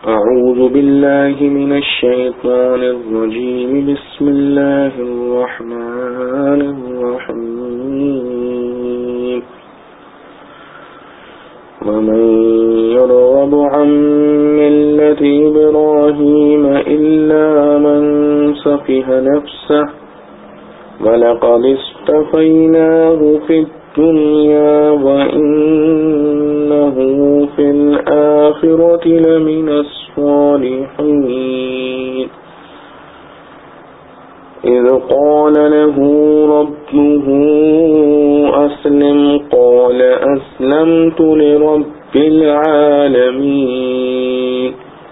أعوذ بالله من الشيطان الرجيم بسم الله الرحمن الرحيم ومن يرغب عن ملة إبراهيم إلا من سفه نفسه وَلَقَدِ اصْطَفَيْنَاهُ فِي الدُّنْيَا وَإِنَّهُ فِي الْآخِرَةِ لَمِنَ الصَّالِحِينَ إِذْ قَالَ لَهُ رَبُّهُ أَسْلِمْ قَالَ أَسْلَمْتُ لِرَبِّ الْعَالَمِينَ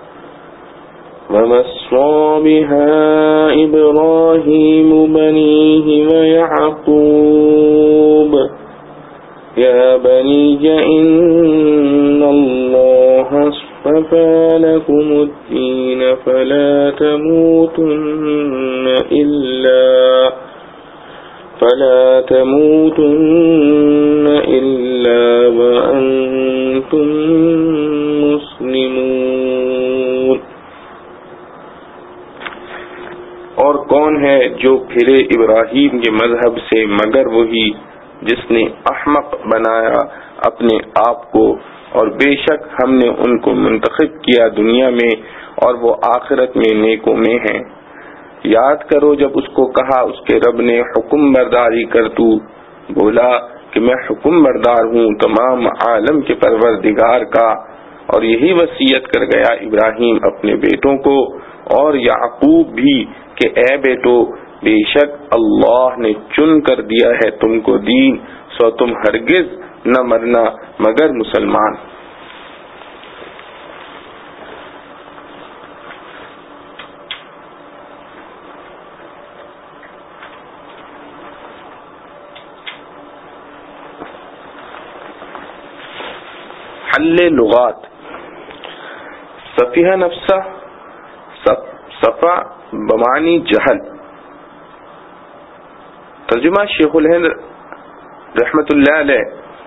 وَوَصَّى بِهَا إِبْرَاهِيمُ بَنِيهِ وَيَعْقُوبُ يَا بَنِيَّ إِنَّ اللَّهَ اصْطَفَى لَكُمُ الدِّينَ فَلَا تَمُوتُنَّ إِلَّا وَأَنْتُمْ مُسْلِمُونَ۔ اور کون ہے جو پھرے ابراہیم کے مذہب سے مگر وہی جس نے احمق بنایا اپنے آپ کو، اور بے شک ہم نے ان کو منتخب کیا دنیا میں اور وہ آخرت میں نیکوں میں ہیں۔ یاد کرو جب اس کو کہا اس کے رب نے حکم برداری کر، تو بولا کہ میں حکم بردار ہوں تمام عالم کے پروردگار کا، اور یہی وصیت کر گیا ابراہیم اپنے بیٹوں کو اور یعقوب بھی کہ اے بیٹو، بے شک اللہ نے چن کر دیا ہے تم کو دین، سو تم ہرگز نہ مرنا مگر مسلمان۔ حل لغات۔ سفیہ نفسہ، صفا بمانی جہل۔ ترجمہ شیخ الہند رحمت اللہ علیہ۔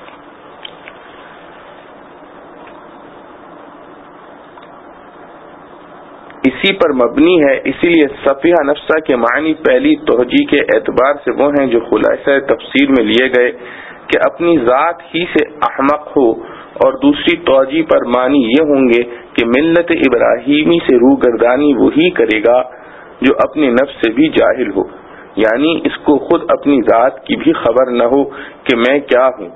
اسی پر مبنی ہے، اسی لیے سفیہ نفسہ کے معنی پہلی توجیہ کے اعتبار سے وہ ہیں جو خلاصہ تفسیر میں لیے گئے کہ اپنی ذات ہی سے احمق ہو، اور دوسری توجیہ پر معنی یہ ہوں گے کہ ملت ابراہیمی سے روگردانی وہی کرے گا جو اپنے نفس سے بھی جاہل ہو، یعنی اس کو خود اپنی ذات کی بھی خبر نہ ہو کہ میں کیا ہوں۔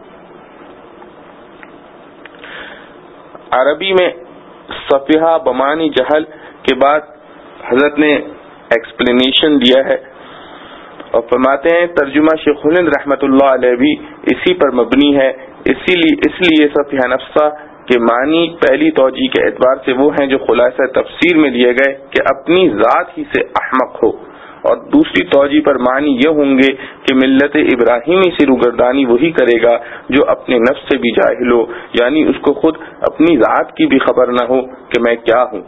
عربی میں صفیہ بمانی جہل کے بعد حضرت نے ایکسپلینیشن دیا ہے اور فرماتے ہیں ترجمہ شیخ الہند رحمت اللہ علیہ بھی اسی پر مبنی ہے، اس لیے صفیہ نفسہ کے معنی پہلی توجیہ کے اعتبار سے وہ ہیں جو خلاصہ تفسیر میں لیے گئے کہ اپنی ذات ہی سے احمق ہو، اور دوسری توجیہ پر معنی یہ ہوں گے کہ ملت ابراہیمی سے روگردانی وہی کرے گا جو اپنے نفس سے بھی جاہل ہو، یعنی اس کو خود اپنی ذات کی بھی خبر نہ ہو کہ میں کیا ہوں۔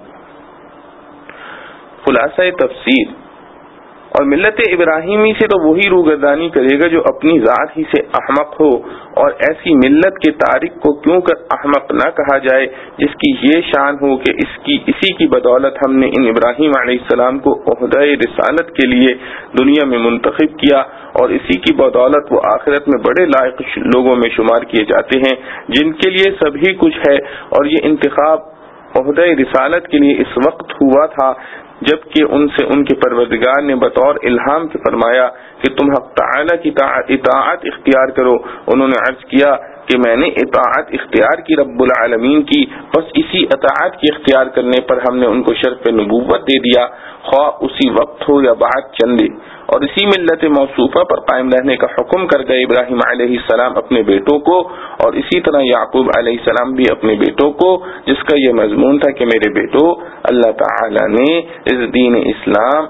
خلاصہ تفسیر، اور ملت ابراہیمی سے تو وہی روگردانی کرے گا جو اپنی ذات ہی سے احمق ہو، اور ایسی ملت کے تارک کو کیوں کر احمق نہ کہا جائے جس کی یہ شان ہو کہ اسی کی بدولت ہم نے ان ابراہیم علیہ السلام کو عہدہ رسالت کے لیے دنیا میں منتخب کیا، اور اسی کی بدولت وہ آخرت میں بڑے لائق لوگوں میں شمار کیے جاتے ہیں جن کے لیے سبھی کچھ ہے، اور یہ انتخاب عہدہ رسالت کے لیے اس وقت ہوا تھا جبکہ ان سے ان کے پروردگار نے بطور الہام کے فرمایا کہ تم حق تعالی کی اطاعت اختیار کرو۔ انہوں نے عرض کیا کہ میں نے اطاعت اختیار کی رب العالمین کی، بس اسی اطاعت کی اختیار کرنے پر ہم نے ان کو شرف نبوت دے دیا، خواہ اسی وقت ہو یا بعد چندے، اور اسی ملت موصوفہ پر قائم رہنے کا حکم کر گئے ابراہیم علیہ السلام اپنے بیٹوں کو، اور اسی طرح یعقوب علیہ السلام بھی اپنے بیٹوں کو، جس کا یہ مضمون تھا کہ میرے بیٹو، اللہ تعالی نے اس دین اسلام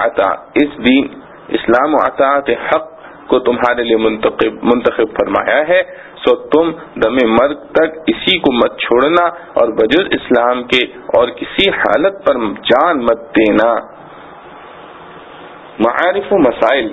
و اطاعت حق کو تمہارے لیے منتخب فرمایا ہے، سو تم دم مرگ تک اسی کو مت چھوڑنا اور بجز اسلام کے اور کسی حالت پر جان مت دینا۔ معارف و مسائل۔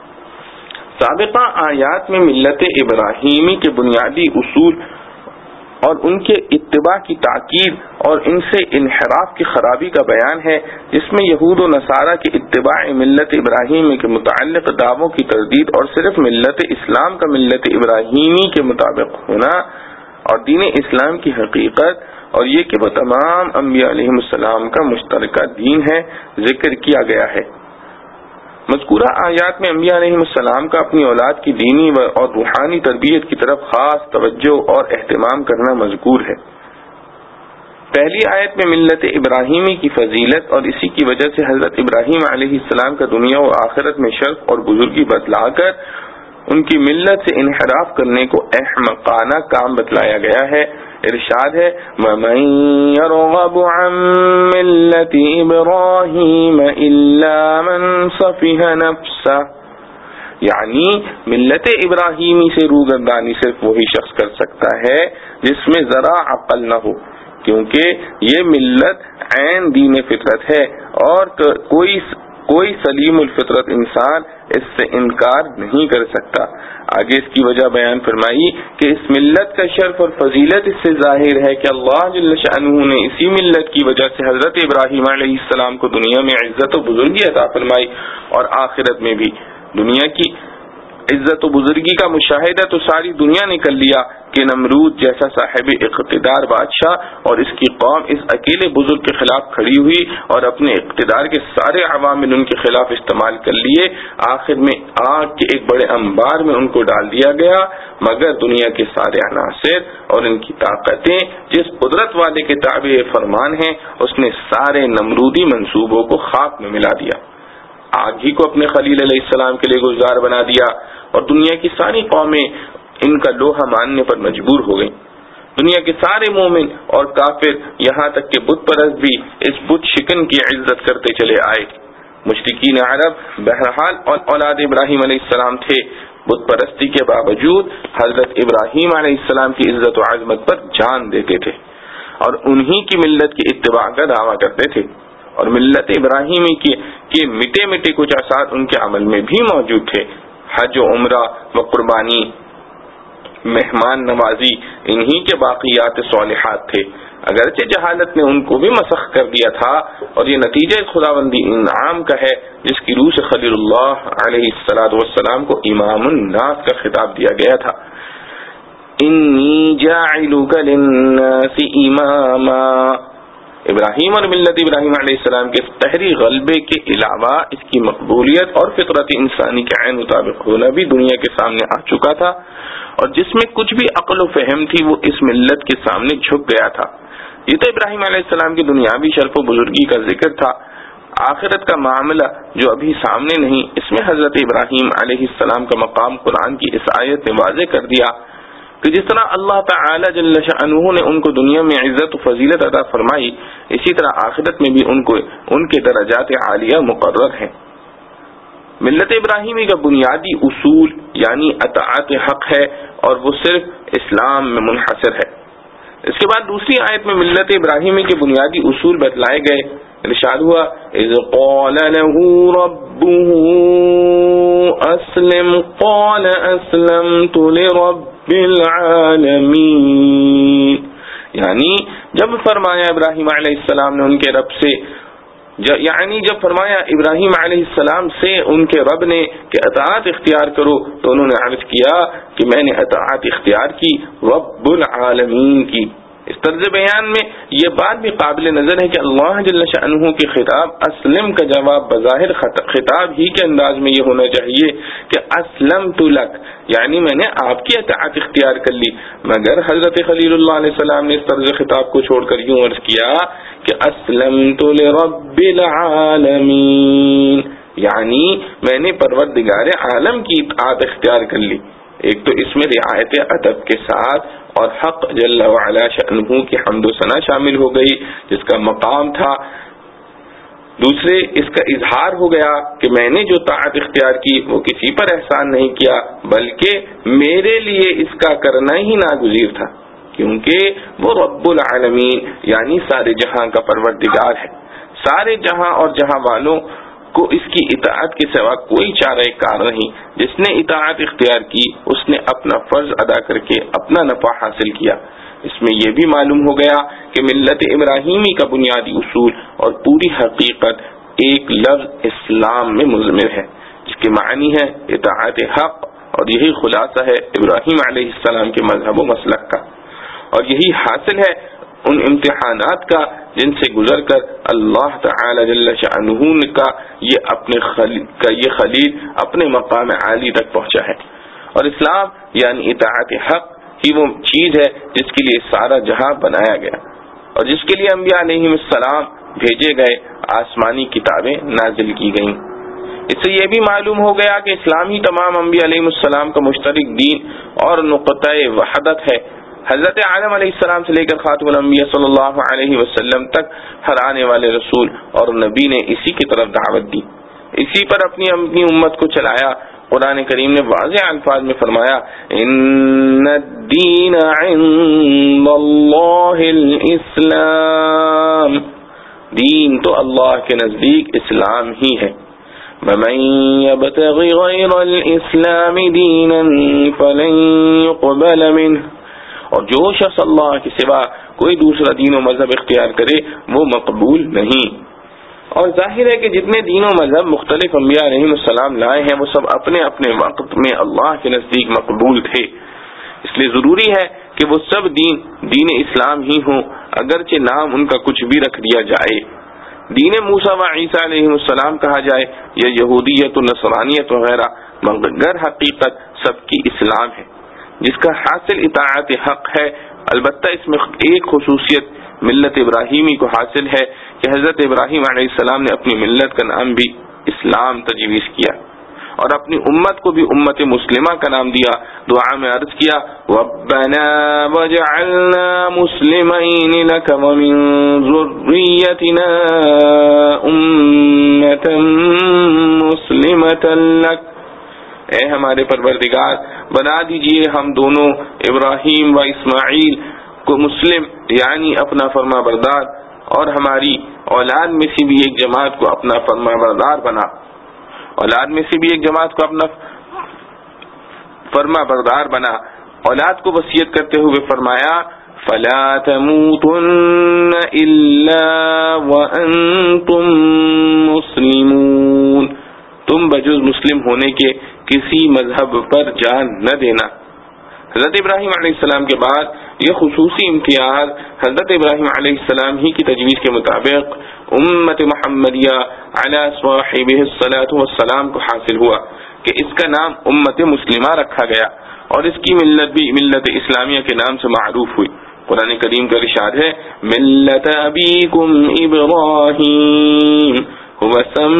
سابقہ آیات میں ملت ابراہیمی کے بنیادی اصول اور ان کے اتباع کی تاکید اور ان سے انحراف کی خرابی کا بیان ہے، جس میں یہود و نصارہ کے اتباع ملت ابراہیمی کے متعلق دعووں کی تردید اور صرف ملت اسلام کا ملت ابراہیمی کے مطابق ہونا اور دین اسلام کی حقیقت اور یہ کہ وہ تمام انبیاء علیہم السلام کا مشترکہ دین ہے ذکر کیا گیا ہے۔ مذکورہ آیات میں انبیاء علیہم السلام کا اپنی اولاد کی دینی اور روحانی تربیت کی طرف خاص توجہ اور اہتمام کرنا مذکور ہے۔ پہلی آیت میں ملت ابراہیمی کی فضیلت اور اسی کی وجہ سے حضرت ابراہیم علیہ السلام کا دنیا و آخرت میں شرف اور بزرگی بتلا کر ان کی ملت سے انحراف کرنے کو احمقانہ کام بتلایا گیا ہے۔ ارشاد ہے وَمَن يَرْغَبُ عَن مِّلَّةِ إِبْرَاهِيمَ إِلَّا مَن صَفِحَ نَفْسَهُ، یعنی ملت ابراہیمی سے روگردانی صرف وہی شخص کر سکتا ہے جس میں ذرا عقل نہ ہو، کیونکہ یہ ملت عین دین فطرت ہے اور کوئی سلیم الفطرت انسان اس سے انکار نہیں کر سکتا۔ آگے اس کی وجہ بیان فرمائی کہ اس ملت کا شرف اور فضیلت اس سے ظاہر ہے کہ اللہ جل شأنہ نے اسی ملت کی وجہ سے حضرت ابراہیم علیہ السلام کو دنیا میں عزت و بزرگی عطا فرمائی اور آخرت میں بھی۔ دنیا کی عزت و بزرگی کا مشاہدہ تو ساری دنیا نے کر لیا کہ نمرود جیسا صاحب اقتدار بادشاہ اور اس کی قوم اس اکیلے بزرگ کے خلاف کھڑی ہوئی اور اپنے اقتدار کے سارے عوامل ان کے خلاف استعمال کر لیے، آخر میں آگ کے ایک بڑے انبار میں ان کو ڈال دیا گیا، مگر دنیا کے سارے عناصر اور ان کی طاقتیں جس قدرت والے کے تابع فرمان ہیں اس نے سارے نمرودی منصوبوں کو خاک میں ملا دیا، آگ ہی کو اپنے خلیل علیہ السلام کے لیے گلزار بنا دیا اور دنیا کی ساری قومیں ان کا لوہا ماننے پر مجبور ہو گئیں۔ دنیا کے سارے مومن اور کافر یہاں تک کہ بت پرست بھی اس بت شکن کی عزت کرتے چلے آئے۔ مشرکین عرب بہرحال اولاد ابراہیم علیہ السلام تھے، بت پرستی کے باوجود حضرت ابراہیم علیہ السلام کی عزت و عظمت پر جان دیتے تھے اور انہی کی ملت کی اتباع کا دعویٰ کرتے تھے، اور ملت ابراہیمی کے مٹے مٹے کچھ اثاث ان کے عمل میں بھی موجود تھے۔ حج و عمرہ و قربانی، مہمان نوازی انہی کے باقیات صالحات تھے، اگرچہ جہالت نے ان کو بھی مسخ کر دیا تھا، اور یہ نتیجہ خداوندی انعام کا ہے جس کی روح سے خلیل اللہ علیہ السلام کو امام الناس کا خطاب دیا گیا تھا۔ انی جاعلک للناس اماما، ابراہیم اور ملت ابراہیم علیہ السلام کے قہری غلبے کے علاوہ اس کی مقبولیت اور فطرت انسانی کے عین مطابق ہونا بھی دنیا کے سامنے آ چکا تھا، اور جس میں کچھ بھی عقل و فہم تھی وہ اس ملت کے سامنے جھک گیا تھا۔ یہ تو ابراہیم علیہ السلام کی دنیاوی شرف و بزرگی کا ذکر تھا، آخرت کا معاملہ جو ابھی سامنے نہیں، اس میں حضرت ابراہیم علیہ السلام کا مقام قرآن کی اس آیت نے واضح کر دیا کہ جس طرح اللہ تعالی جل شأنہ نے ان کو دنیا میں عزت و فضیلت عطا فرمائی، اسی طرح آخرت میں بھی ان کے درجات عالیہ مقرر ہیں۔ ملت ابراہیمی کا بنیادی اصول یعنی اطاعت حق ہے اور وہ صرف اسلام میں منحصر ہے۔ اس کے بعد دوسری آیت میں ملت ابراہیمی کے بنیادی اصول بتلائے گئے، ارشاد ہوا اذ قال له ربه اسلم قال اسلمت لرب العالمین، یعنی جب فرمایا ابراہیم علیہ السلام نے ان کے رب سے، جب فرمایا ابراہیم علیہ السلام سے ان کے رب نے کہ اطاعت اختیار کرو، تو انہوں نے عرض کیا کہ میں نے اطاعت اختیار کی رب العالمین کی۔ اس طرز بیان میں یہ بات بھی قابل نظر ہے کہ اللہ جل شأنہ کے خطاب اسلم کا جواب بظاہر خطاب ہی کے انداز میں یہ ہونا چاہیے کہ اسلمت لک، یعنی میں نے آپ کی اطاعت اختیار کر لی، مگر حضرت خلیل اللہ علیہ السلام نے اس طرز خطاب کو چھوڑ کر یوں عرض کیا کہ اسلمت لرب العالمین، یعنی میں نے پروردگار عالم کی اطاعت اختیار کر لی۔ ایک تو اس میں رعایت ادب کے ساتھ اور حق جل وعلا شأنہ کی حمد و ثنا شامل ہو گئی جس کا مقام تھا، دوسرے اس کا اظہار ہو گیا کہ میں نے جو طاعت اختیار کی وہ کسی پر احسان نہیں کیا بلکہ میرے لیے اس کا کرنا ہی ناگزیر تھا، کیونکہ وہ رب العالمین یعنی سارے جہاں کا پروردگار ہے، سارے جہاں اور جہاں والوں کو اس کی اطاعت کے سوا کوئی چارہ کار نہیں۔ جس نے اطاعت اختیار کی اس نے اپنا فرض ادا کر کے اپنا نفع حاصل کیا، اس میں یہ بھی معلوم ہو گیا کہ ملت ابراہیمی کا بنیادی اصول اور پوری حقیقت ایک لفظ اسلام میں مضمر ہے، جس کے معنی ہے اطاعت حق، اور یہی خلاصہ ہے ابراہیم علیہ السلام کے مذہب و مسلک کا، اور یہی حاصل ہے ان امتحانات کا جن سے گزر کر اللہ تعالی جل شأنہ کا یہ خلیل اپنے مقام عالی تک پہنچا ہے۔ اور اسلام یعنی اطاعت حق ہی وہ چیز ہے جس کے لیے سارا جہاں بنایا گیا اور جس کے لیے انبیاء علیہم السلام بھیجے گئے، آسمانی کتابیں نازل کی گئیں۔ اس سے یہ بھی معلوم ہو گیا کہ اسلام ہی تمام انبیاء علیہم السلام کا مشترک دین اور نقطہ وحدت ہے۔ حضرت آدم علیہ السلام سے لے کر خاتم الانبیاء صلی اللہ علیہ وسلم تک ہر آنے والے رسول اور نبی نے اسی کی طرف دعوت دی، اسی پر اپنی امت کو چلایا۔ قرآن کریم نے واضح الفاظ میں فرمایا ان الدین عند اللہ الاسلام، دین تو اللہ کے نزدیک اسلام ہی ہے۔ ومن يبتغ غیر الاسلام دینا فلن يقبل منه، اور جو شخص اللہ کے سوا کوئی دوسرا دین و مذہب اختیار کرے وہ مقبول نہیں۔ اور ظاہر ہے کہ جتنے دین و مذہب مختلف انبیاء علیہ السلام لائے ہیں وہ سب اپنے اپنے وقت میں اللہ کے نزدیک مقبول تھے، اس لیے ضروری ہے کہ وہ سب دین اسلام ہی ہوں، اگرچہ نام ان کا کچھ بھی رکھ دیا جائے، دین موسیٰ و عیسیٰ علیہ السلام کہا جائے یا یہودیت و نصرانیت وغیرہ، مگر حقیقت سب کی اسلام ہے جس کا حاصل اطاعت حق ہے۔ البتہ اس میں ایک خصوصیت ملت ابراہیمی کو حاصل ہے کہ حضرت ابراہیم علیہ السلام نے اپنی ملت کا نام بھی اسلام تجویز کیا اور اپنی امت کو بھی امت مسلمہ کا نام دیا۔ دعا میں عرض کیا ربنا وجعلنا مسلمین لک ومن ذریتنا امة مسلمة لک، اے ہمارے پروردگار بنا دیجئے ہم دونوں ابراہیم و اسماعیل کو مسلم یعنی اپنا فرما بردار، اور ہماری اولاد میں سے بھی ایک جماعت کو اپنا فرما بردار بنا، اولاد میں سے بھی ایک جماعت کو اپنا فرما بردار بنا۔ اولاد کو وصیت کرتے ہوئے فرمایا فلا تموتن الا وانتم مسلمون، تم بجز مسلم ہونے کے کسی مذہب پر جان نہ دینا۔ حضرت ابراہیم علیہ السلام کے بعد یہ خصوصی امتیاز حضرت ابراہیم علیہ السلام ہی کی تجویز کے مطابق امت محمدیہ علی صاحبہ الصلاۃ والسلام کو حاصل ہوا کہ اس کا نام امت مسلمہ رکھا گیا اور اس کی ملت بھی ملت اسلامیہ کے نام سے معروف ہوئی۔ قرآن کریم کا ارشاد ہے ملت ابیکم ابراہیم هو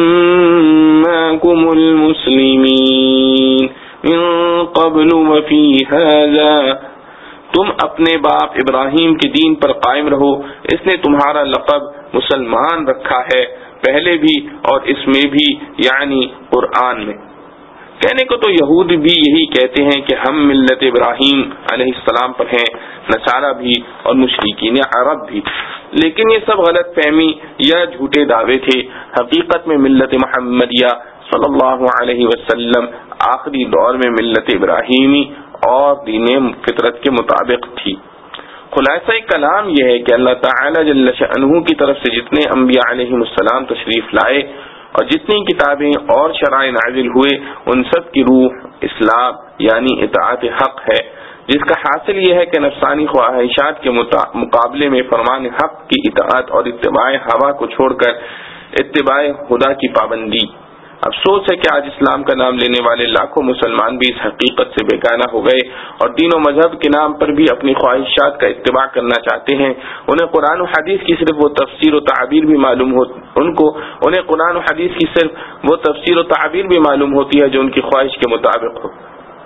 سماکم المسلمین من قبل وفی هذا، تم اپنے باپ ابراہیم کے دین پر قائم رہو، اس نے تمہارا لقب مسلمان رکھا ہے پہلے بھی اور اس میں بھی یعنی قرآن میں۔ کہنے کو تو یہود بھی یہی کہتے ہیں کہ ہم ملت ابراہیم علیہ السلام پر ہیں، نصارہ بھی اور مشرکین عرب بھی، لیکن یہ سب غلط فہمی یا جھوٹے دعوے تھے۔ حقیقت میں ملت محمدیہ صلی اللہ علیہ وسلم آخری دور میں ملت ابراہیمی اور دین فطرت کے مطابق تھی۔ خلاصہ کلام یہ ہے کہ اللہ تعالی جل شأنہ کی طرف سے جتنے انبیاء علیہم السلام تشریف لائے اور جتنی کتابیں اور شرائع نازل ہوئے ان سب کی روح اسلام یعنی اطاعت حق ہے، جس کا حاصل یہ ہے کہ نفسانی خواہشات کے مقابلے میں فرمان حق کی اطاعت اور اتباع ہوا کو چھوڑ کر اتباع خدا کی پابندی۔ افسوس ہے کہ آج اسلام کا نام لینے والے لاکھوں مسلمان بھی اس حقیقت سے بیگانہ ہو گئے اور دین و مذہب کے نام پر بھی اپنی خواہشات کا اتباع کرنا چاہتے ہیں۔ انہیں قرآن و حدیث کی صرف وہ تفسیر و تعبیر بھی معلوم ہو انہیں قرآن و حدیث کی صرف وہ تفسیر و تعبیر بھی معلوم ہوتی ہے جو ان کی خواہش کے مطابق ہو،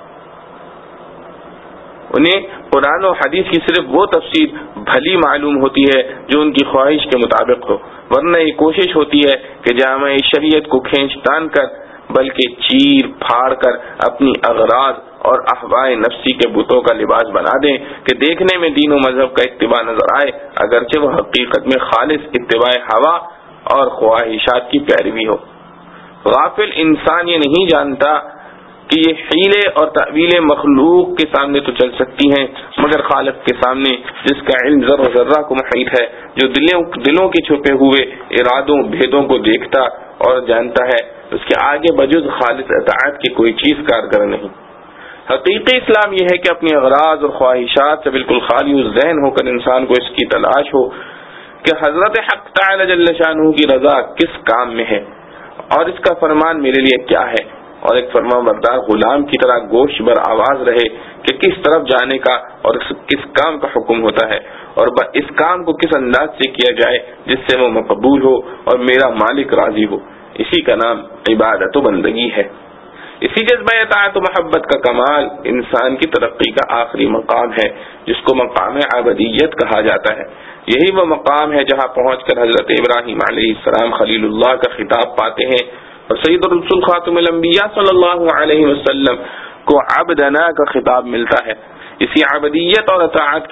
انہیں قرآن و حدیث کی صرف وہ تفسیر بھلی معلوم ہوتی ہے جو ان کی خواہش کے مطابق ہو، ورنہ یہ کوشش ہوتی ہے کہ جامع شریعت کو کھینچ تان کر بلکہ چیر پھاڑ کر اپنی اغراض اور احواء نفسی کے بتوں کا لباس بنا دیں کہ دیکھنے میں دین و مذہب کا اتباع نظر آئے، اگرچہ وہ حقیقت میں خالص اتباع ہوا اور خواہشات کی پیروی ہو۔ غافل انسان یہ نہیں جانتا کہ یہ حیلے اور تعویلیں مخلوق کے سامنے تو چل سکتی ہیں مگر خالق کے سامنے جس کا علم ذرہ ذرہ کو محیط ہے، جو دلوں کے چھپے ہوئے ارادوں بھیدوں کو دیکھتا اور جانتا ہے، اس کے آگے بجز خالص اطاعت کی کوئی چیز کارگر نہیں۔ حقیقی اسلام یہ ہے کہ اپنی اغراض اور خواہشات سے بالکل خالی ذہن ہو کر انسان کو اس کی تلاش ہو کہ حضرت حق تعالی جل شانہ کی رضا کس کام میں ہے اور اس کا فرمان میرے لیے کیا ہے، اور ایک فرما بردار غلام کی طرح گوش بر آواز رہے کہ کس طرف جانے کا اور کس کام کا حکم ہوتا ہے، اور اس کام کو کس انداز سے کیا جائے جس سے وہ مقبول ہو اور میرا مالک راضی ہو۔ اسی کا نام عبادت و بندگی ہے۔ اسی جذبہ اطاعت و محبت کا کمال انسان کی ترقی کا آخری مقام ہے، جس کو مقام عبدیت کہا جاتا ہے۔ یہی وہ مقام ہے جہاں پہنچ کر حضرت ابراہیم علیہ السلام خلیل اللہ کا خطاب پاتے ہیں اور سید الرسول خاتم الانبیاء صلی اللہ علیہ وسلم کو عبدنا کا خطاب ملتا ہے۔ اسی عبدیت اور اطاعت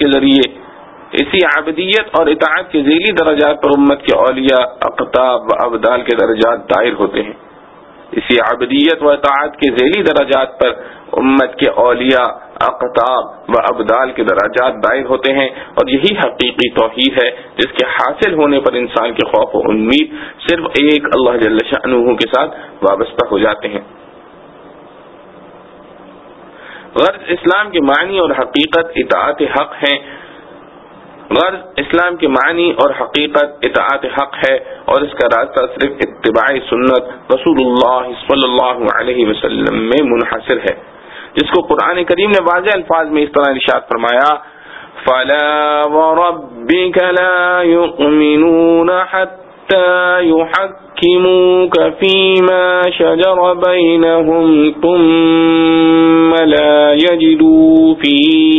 کے ذیلی درجات پر امت کے اولیاء، اقطاب و ابدال کے درجات دائر ہوتے ہیں۔ اسی عبدیت و اطاعت کے ذیلی درجات پر امت کے اولیاء، اقطاب و ابدال کے درجات دائر ہوتے ہیں، اور یہی حقیقی توحید ہے جس کے حاصل ہونے پر انسان کے خوف و امید صرف ایک اللہ جل شانہ کے ساتھ وابستہ ہو جاتے ہیں۔ غرض اسلام کے معنی اور حقیقت اطاعت حق ہیں، اطاعت حق ہے، اور اس کا راستہ صرف اتباع سنت رسول اللہ صلی اللہ علیہ وسلم میں منحصر ہے، جس کو قرآن کریم نے واضح الفاظ میں اس طرح ارشاد فرمایا: فَلَا وَرَبِّكَ لَا يُؤْمِنُونَ حَتَّى يُحَكِّمُوكَ فِيمَا شَجَرَ بَيْنَهُمْ ثُمَّ لَا يَجِدُوا فِي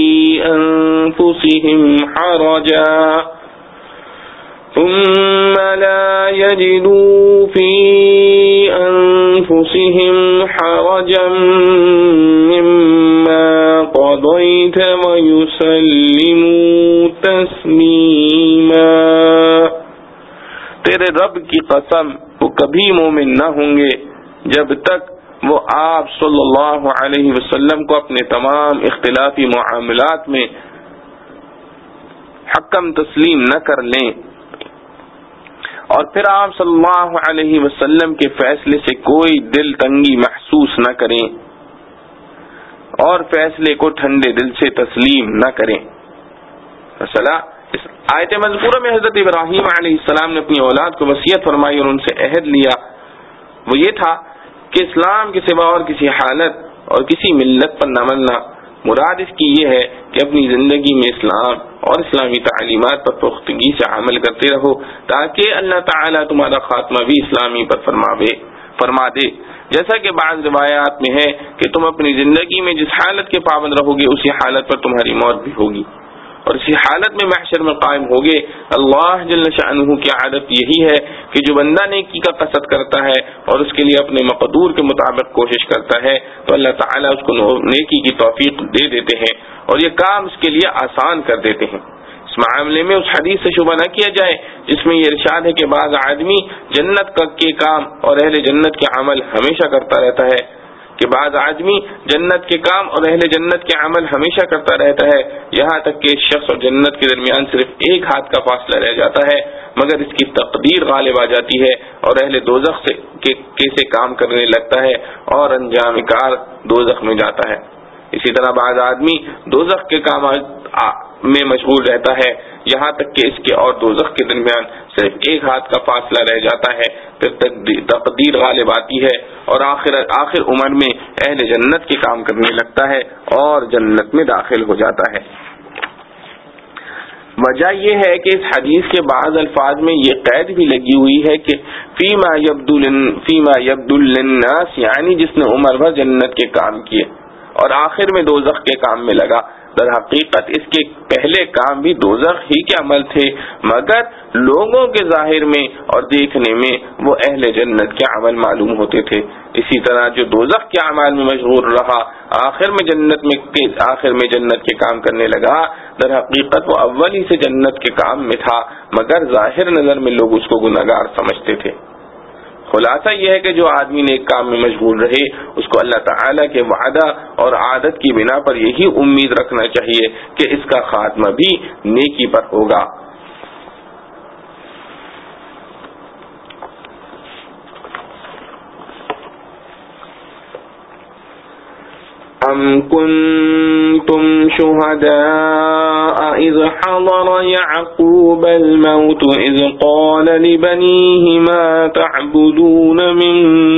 أنفسهم حرجا مما قضيت ويسلموا تسليما۔ تیرے رب کی قسم وہ کبھی مومن نہ ہوں گے جب تک وہ آپ صلی اللہ علیہ وسلم کو اپنے تمام اختلافی معاملات میں حکم تسلیم نہ کر لیں، اور پھر آپ صلی اللہ علیہ وسلم کے فیصلے سے کوئی دل تنگی محسوس نہ کریں اور فیصلے کو ٹھنڈے دل سے تسلیم نہ کریں۔ مثلا اس آیت مذکورہ میں حضرت ابراہیم علیہ السلام نے اپنی اولاد کو وصیت فرمائی اور ان سے عہد لیا، وہ یہ تھا کہ اسلام کے سوا اور کسی حالت اور کسی ملت پر نہ ملنا۔ مراد اس کی یہ ہے کہ اپنی زندگی میں اسلام اور اسلامی تعلیمات پر پختگی سے عمل کرتے رہو تاکہ اللہ تعالیٰ تمہارا خاتمہ بھی اسلامی پر فرما دے، جیسا کہ بعض روایات میں ہے کہ تم اپنی زندگی میں جس حالت کے پابند رہو گے اسی حالت پر تمہاری موت بھی ہوگی، اور اسی حالت میں محشر میں قائم ہوگے۔ اللہ جل شانہ کی عادت یہی ہے کہ جو بندہ نیکی کا قصد کرتا ہے اور اس کے لیے اپنے مقدور کے مطابق کوشش کرتا ہے تو اللہ تعالیٰ اس کو نیکی کی توفیق دے دیتے ہیں اور یہ کام اس کے لیے آسان کر دیتے ہیں۔ اس معاملے میں اس حدیث سے شبہ نہ کیا جائے جس میں یہ ارشاد ہے کہ بعض آدمی جنت کے کام اور اہل جنت کے عمل ہمیشہ کرتا رہتا ہے، کہ بعض آدمی جنت کے کام اور اہل جنت کے عمل ہمیشہ کرتا رہتا ہے، یہاں تک کہ شخص اور جنت کے درمیان صرف ایک ہاتھ کا فاصلہ رہ جاتا ہے، مگر اس کی تقدیر غالب آ جاتی ہے اور اہل دوزخ سے کام کرنے لگتا ہے اور انجام کار دوزخ میں جاتا ہے۔ اسی طرح بعض آدمی دوزخ کے کام میں مشغول رہتا ہے، یہاں تک کہ اس کے اور دوزخ کے درمیان صرف ایک ہاتھ کا فاصلہ رہ جاتا ہے، پھر تقدیر غالب آتی ہے اور آخر عمر میں اہل جنت کے کام کرنے لگتا ہے اور جنت میں داخل ہو جاتا ہے۔ وجہ یہ ہے کہ اس حدیث کے بعض الفاظ میں یہ قید بھی لگی ہوئی ہے کہ فیما یبدو للناس، یعنی جس نے عمر بھر جنت کے کام کیے اور آخر میں دوزخ کے کام میں لگا۔ در حقیقت اس کے پہلے کام بھی دوزخ ہی کے عمل تھے، مگر لوگوں کے ظاہر میں اور دیکھنے میں وہ اہل جنت کے عمل معلوم ہوتے تھے۔ اسی طرح جو دوزخ کے اعمال میں مشغول رہا آخر میں جنت کے کام کرنے لگا، در حقیقت وہ اول ہی سے جنت کے کام میں تھا، مگر ظاہر نظر میں لوگ اس کو گناہگار سمجھتے تھے۔ خلاصہ یہ ہے کہ جو آدمی نیک کام میں مشغول رہے اس کو اللہ تعالیٰ کے وعدہ اور عادت کی بنا پر یہی امید رکھنا چاہیے کہ اس کا خاتمہ بھی نیکی پر ہوگا. أَمْ كُنْتُمْ شُهَدَاءَ إِذْ حَضَرَ يَعْقُوبَ الْمَوْتُ إِذْ قَالَ لِبَنِيهِ مَا تَعْبُدُونَ مِنْ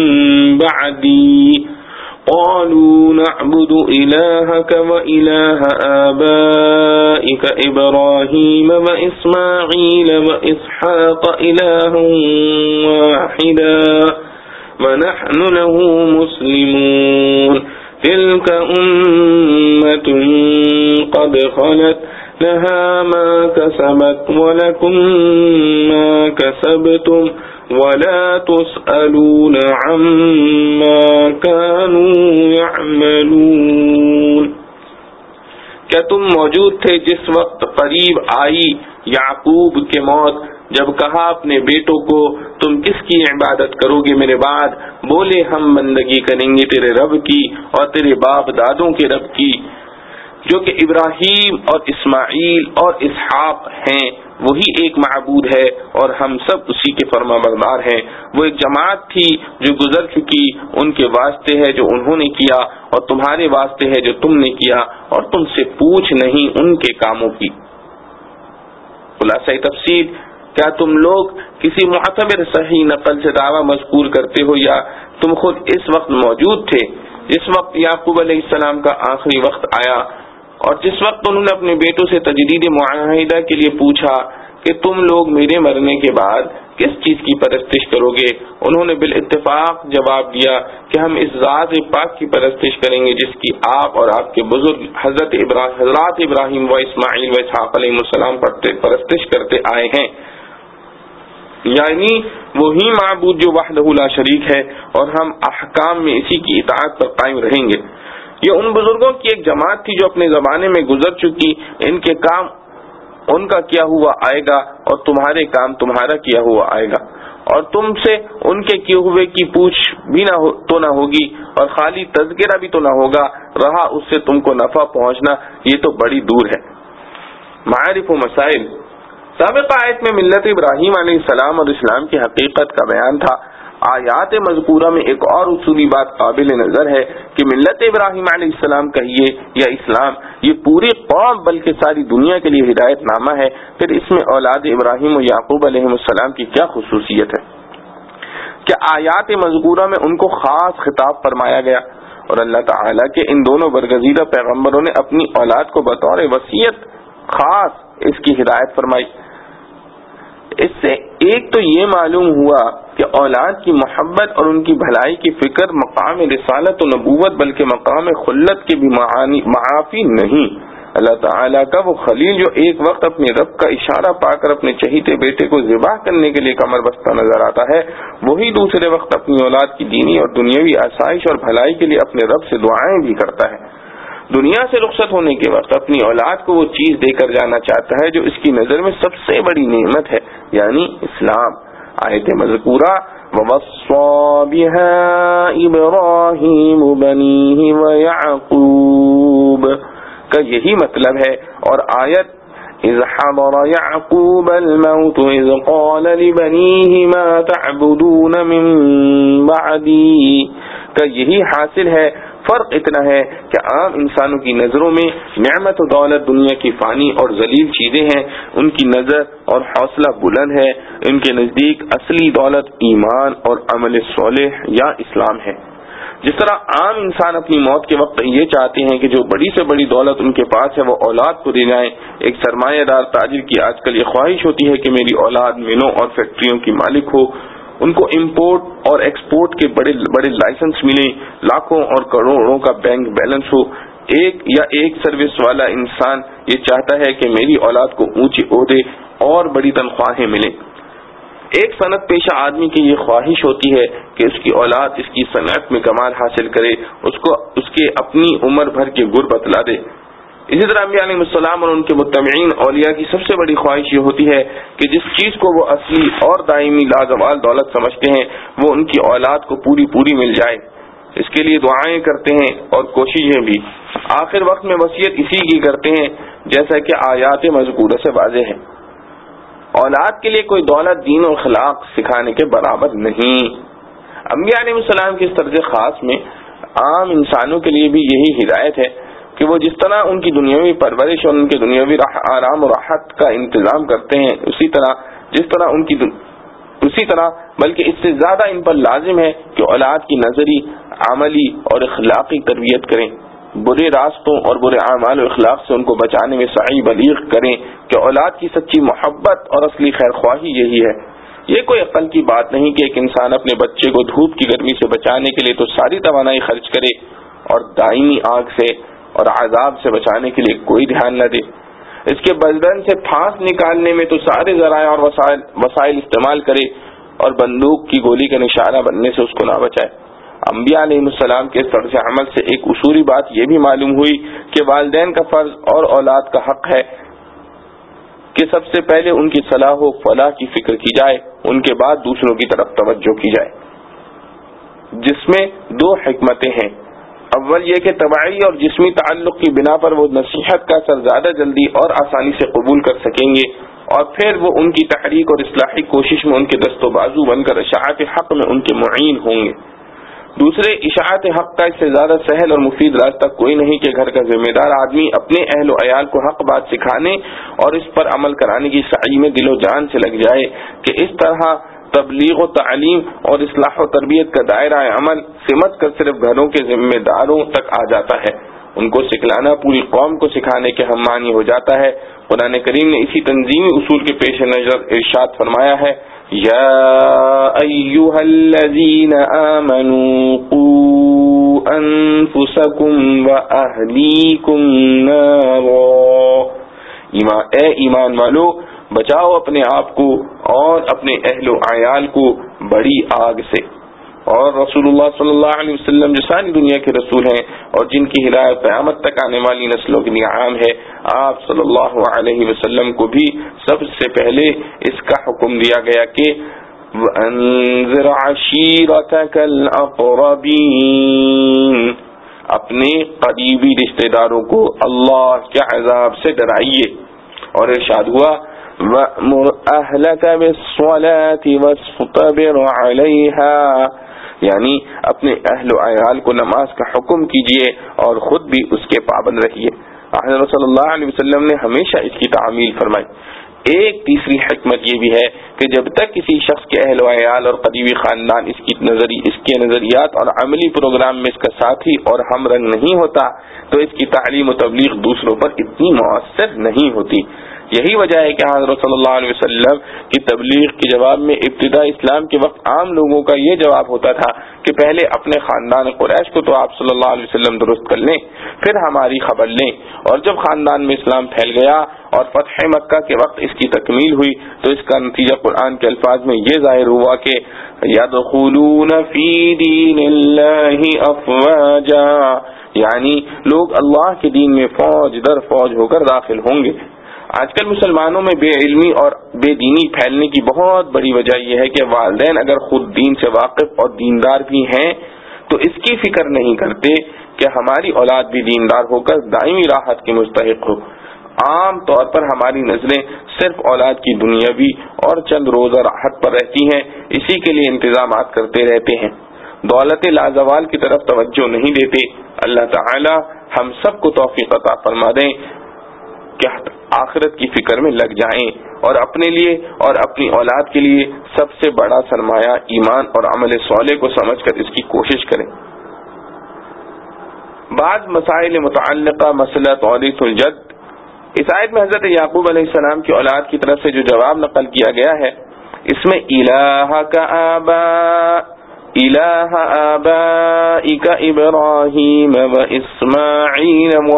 بَعْدِي قَالُوا نَعْبُدُ إِلَٰهَكَ وَإِلَٰهَ آبَائِكَ إِبْرَاهِيمَ وَإِسْمَاعِيلَ وَإِسْحَاقَ إِلَٰهًا وَاحِدًا وَنَحْنُ لَهُ مُسْلِمُونَ تلك أمة قد خلت لها ما كسبت ولكم ما كسبتم ولا تسألون عما كانوا يعملون. کیا تم موجود تھے جس وقت قریب آئی یعقوب کے موت، جب کہا اپنے بیٹوں کو تم کس کی عبادت کرو گے میرے بعد؟ بولے ہم بندگی کریں گے تیرے رب کی اور تیرے باپ دادوں کے رب کی جو کہ ابراہیم اور اسماعیل اور اسحاق ہیں، وہی ایک معبود ہے اور ہم سب اسی کے فرما بردار ہیں. وہ ایک جماعت تھی جو گزر چکی، ان کے واسطے ہے جو انہوں نے کیا اور تمہارے واسطے ہے جو تم نے کیا، اور تم سے پوچھ نہیں ان کے کاموں کی. خلاصہ تفصیل، کیا تم لوگ کسی معتبر صحیح نقل سے دعویٰ مذکور کرتے ہو یا تم خود اس وقت موجود تھے جس وقت یعقوب علیہ السلام کا آخری وقت آیا اور جس وقت انہوں نے اپنے بیٹوں سے تجدید معاہدہ کے لیے پوچھا کہ تم لوگ میرے مرنے کے بعد کس چیز کی پرستش کرو گے؟ انہوں نے بالاتفاق جواب دیا کہ ہم اس ذات پاک کی پرستش کریں گے جس کی آپ اور آپ کے بزرگ حضرات ابراہیم و اسماعیل و اسحاق علیہ السلام پرستش کرتے آئے ہیں، یعنی وہی معبود جو وحدہ لا شریک ہے، اور ہم احکام میں اسی کی اطاعت پر قائم رہیں گے. یہ ان بزرگوں کی ایک جماعت تھی جو اپنے زمانے میں گزر چکی، ان کے کام ان کا کیا ہوا آئے گا اور تمہارے کام تمہارا کیا ہوا آئے گا، اور تم سے ان کے کیے ہوئے کی پوچھ بھی تو نہ ہوگی اور خالی تذکرہ بھی تو نہ ہوگا، رہا اس سے تم کو نفع پہنچنا یہ تو بڑی دور ہے. معارف و مسائل. سابقہ آیت میں ملت ابراہیم علیہ السلام اور اسلام کی حقیقت کا بیان تھا. آیات مذکورہ میں ایک اور اصولی بات قابل نظر ہے کہ ملت ابراہیم علیہ السلام کہیے یا اسلام، یہ پوری قوم بلکہ ساری دنیا کے لیے ہدایت نامہ ہے. پھر اس میں اولاد ابراہیم و یعقوب علیہ السلام کی کیا خصوصیت ہے کہ آیات مذکورہ میں ان کو خاص خطاب فرمایا گیا اور اللہ تعالیٰ کے ان دونوں برگزیدہ پیغمبروں نے اپنی اولاد کو بطور وصیت خاص اس کی ہدایت فرمائی. اس سے ایک تو یہ معلوم ہوا کہ اولاد کی محبت اور ان کی بھلائی کی فکر مقام رسالت و نبوت بلکہ مقام خلت کے بھی معافی نہیں. اللہ تعالیٰ کا وہ خلیل جو ایک وقت اپنے رب کا اشارہ پا کر اپنے چہیتے بیٹے کو ذبح کرنے کے لیے کمر بستہ نظر آتا ہے، وہی دوسرے وقت اپنی اولاد کی دینی اور دنیاوی آسائش اور بھلائی کے لیے اپنے رب سے دعائیں بھی کرتا ہے. دنیا سے رخصت ہونے کے وقت اپنی اولاد کو وہ چیز دے کر جانا چاہتا ہے جو اس کی نظر میں سب سے بڑی نعمت ہے، یعنی اسلام. آیت مذکورہ وَوَصَّى بِهَا إِبْرَاهِيمُ بَنِيهِ وَيَعْقُوبُ کا یہی مطلب ہے. اور آیت إِذْ حَضَرَ يَعْقُوبَ الْمَوْتُ إِذْ قَالَ لِبَنِيهِ مَا تَعْبُدُونَ مِن بَعْدِي کا یہی حاصل ہے. فرق اتنا ہے کہ عام انسانوں کی نظروں میں نعمت و دولت دنیا کی فانی اور ذلیل چیزیں ہیں، ان کی نظر اور حوصلہ بلند ہے. ان کے نزدیک اصلی دولت ایمان اور عمل صالح یا اسلام ہے. جس طرح عام انسان اپنی موت کے وقت یہ چاہتے ہیں کہ جو بڑی سے بڑی دولت ان کے پاس ہے وہ اولاد کو دے جائیں. ایک سرمایہ دار تاجر کی آج کل یہ خواہش ہوتی ہے کہ میری اولاد ملوں اور فیکٹریوں کی مالک ہو، ان کو امپورٹ اور ایکسپورٹ کے بڑے بڑے لائسنس ملیں، لاکھوں اور کروڑوں کا بینک بیلنس ہو. ایک سروس والا انسان یہ چاہتا ہے کہ میری اولاد کو اونچے عہدے اور بڑی تنخواہیں ملیں. ایک صنعت پیشہ آدمی کی یہ خواہش ہوتی ہے کہ اس کی اولاد اس کی صنعت میں کمال حاصل کرے، اس کو اس کے اپنی عمر بھر کے گر بتلا دے. اسی طرح انبیاء علیہ السلام اور ان کے متبعین اولیاء کی سب سے بڑی خواہش یہ ہوتی ہے کہ جس چیز کو وہ اصلی اور دائمی لازوال دولت سمجھتے ہیں وہ ان کی اولاد کو پوری مل جائے. اس کے لیے دعائیں کرتے ہیں اور کوششیں بھی. آخر وقت میں وصیت اسی کی کرتے ہیں جیسا کہ آیات مذکورہ سے واضح ہے. اولاد کے لیے کوئی دولت دین و اخلاق سکھانے کے برابر نہیں. انبیاء علیہ السلام کے اس طرز خاص میں عام انسانوں کے لیے بھی یہی ہدایت ہے کہ وہ جس طرح ان کی دنیاوی پرورش اور ان کے دنیاوی آرام و راحت کا انتظام کرتے ہیں اسی طرح بلکہ اس سے زیادہ ان پر لازم ہے کہ اولاد کی نظری، عملی اور اخلاقی تربیت کریں. برے راستوں اور برے اعمال و اخلاق سے ان کو بچانے میں سعی بلیغ کریں کہ اولاد کی سچی محبت اور اصلی خیر خواہی یہی ہے. یہ کوئی عقل کی بات نہیں کہ ایک انسان اپنے بچے کو دھوپ کی گرمی سے بچانے کے لیے تو ساری توانائی خرچ کرے اور دائمی آگ سے اور عذاب سے بچانے کے لیے کوئی دھیان نہ دے. اس کے بدن سے پھانس نکالنے میں تو سارے ذرائع اور وسائل استعمال کرے اور بندوق کی گولی کا نشانہ بننے سے اس کو نہ بچائے. انبیاء علیہ السلام کے طرز عمل سے ایک اصولی بات یہ بھی معلوم ہوئی کہ والدین کا فرض اور اولاد کا حق ہے کہ سب سے پہلے ان کی صلاح و فلاح کی فکر کی جائے، ان کے بعد دوسروں کی طرف توجہ کی جائے، جس میں دو حکمتیں ہیں. اول یہ کہ طبعی اور جسمی تعلق کی بنا پر وہ نصیحت کا اثر زیادہ جلدی اور آسانی سے قبول کر سکیں گے، اور پھر وہ ان کی تحریک اور اصلاحی کوشش میں ان کے دست و بازو بن کر اشاعت حق میں ان کے معین ہوں گے. دوسرے، اشاعت حق کا اس سے زیادہ سہل اور مفید راستہ کوئی نہیں کہ گھر کا ذمہ دار آدمی اپنے اہل و عیال کو حق بات سکھانے اور اس پر عمل کرانے کی سعی میں دل و جان سے لگ جائے کہ اس طرح تبلیغ و تعلیم اور اصلاح و تربیت کا دائرہ عمل سمٹ کر صرف گھروں کے ذمہ داروں تک آ جاتا ہے. ان کو سکھلانا پوری قوم کو سکھانے کے ہم معنی ہو جاتا ہے. قرآن کریم نے اسی تنظیمی اصول کے پیش نظر ارشاد فرمایا ہے، یا ایھا الذین آمنوا قوا انفسکم واہلیکم نارا، اے ایمان والو بچاؤ اپنے آپ کو اور اپنے اہل و عیال کو بڑی آگ سے. اور رسول اللہ صلی اللہ علیہ وسلم جو ساری دنیا کے رسول ہیں اور جن کی ہدایت قیامت تک آنے والی نسلوں کے لیے عام ہے، آپ صلی اللہ علیہ وسلم کو بھی سب سے پہلے اس کا حکم دیا گیا کہ وَأَنذِرْ عَشِيرَتَكَ الْأَقْرَبِينَ، اپنے قریبی رشتہ داروں کو اللہ کے عذاب سے ڈرائیے. اور ارشاد ہوا وَأْمُرْ أَهْلَكَ بِالصَّلَاةِ وَاصْطَبِرْ عَلَيْهَا، یعنی اپنے اہل و عیال کو نماز کا حکم کیجیے اور خود بھی اس کے پابند رہیے. حضرت صلی اللہ علیہ وسلم نے ہمیشہ اس کی تعمیل فرمائی. ایک تیسری حکمت یہ بھی ہے کہ جب تک کسی شخص کے اہل و عیال اور قریبی خاندان اس کے نظریات اور عملی پروگرام میں اس کا ساتھی اور ہم رنگ نہیں ہوتا تو اس کی تعلیم و تبلیغ دوسروں پر اتنی مؤثر نہیں ہوتی. یہی وجہ ہے کہ حضرت صلی اللہ علیہ وسلم کی تبلیغ کے جواب میں ابتدا اسلام کے وقت عام لوگوں کا یہ جواب ہوتا تھا کہ پہلے اپنے خاندان قریش کو تو آپ صلی اللہ علیہ وسلم درست کر لیں، پھر ہماری خبر لیں. اور جب خاندان میں اسلام پھیل گیا اور فتح مکہ کے وقت اس کی تکمیل ہوئی تو اس کا نتیجہ قرآن کے الفاظ میں یہ ظاہر ہوا کہ یدخلون فی دین اللہ افواجا، یعنی لوگ اللہ کے دین میں فوج در فوج ہو کر داخل ہوں گے. آج کل مسلمانوں میں بے علمی اور بے دینی پھیلنے کی بہت بڑی وجہ یہ ہے کہ والدین اگر خود دین سے واقف اور دیندار بھی ہیں تو اس کی فکر نہیں کرتے کہ ہماری اولاد بھی دیندار ہو کر دائمی راحت کے مستحق ہو. عام طور پر ہماری نظریں صرف اولاد کی دنیاوی اور چند روزہ راحت پر رہتی ہیں، اسی کے لیے انتظامات کرتے رہتے ہیں، دولت لازوال کی طرف توجہ نہیں دیتے. اللہ تعالی ہم سب کو توفیق عطا فرما دیں کہ آخرت کی فکر میں لگ جائیں اور اپنے لیے اور اپنی اولاد کے لیے سب سے بڑا سرمایہ ایمان اور عمل صالح کو سمجھ کر اس کی کوشش کریں. بعض مسائل متعلقہ مسئلہ توریث الجد، اس آیت میں حضرت یعقوب علیہ السلام کی اولاد کی طرف سے جو جواب نقل کیا گیا ہے اس میں الہ آبائک ابراہیم و اسماعیل و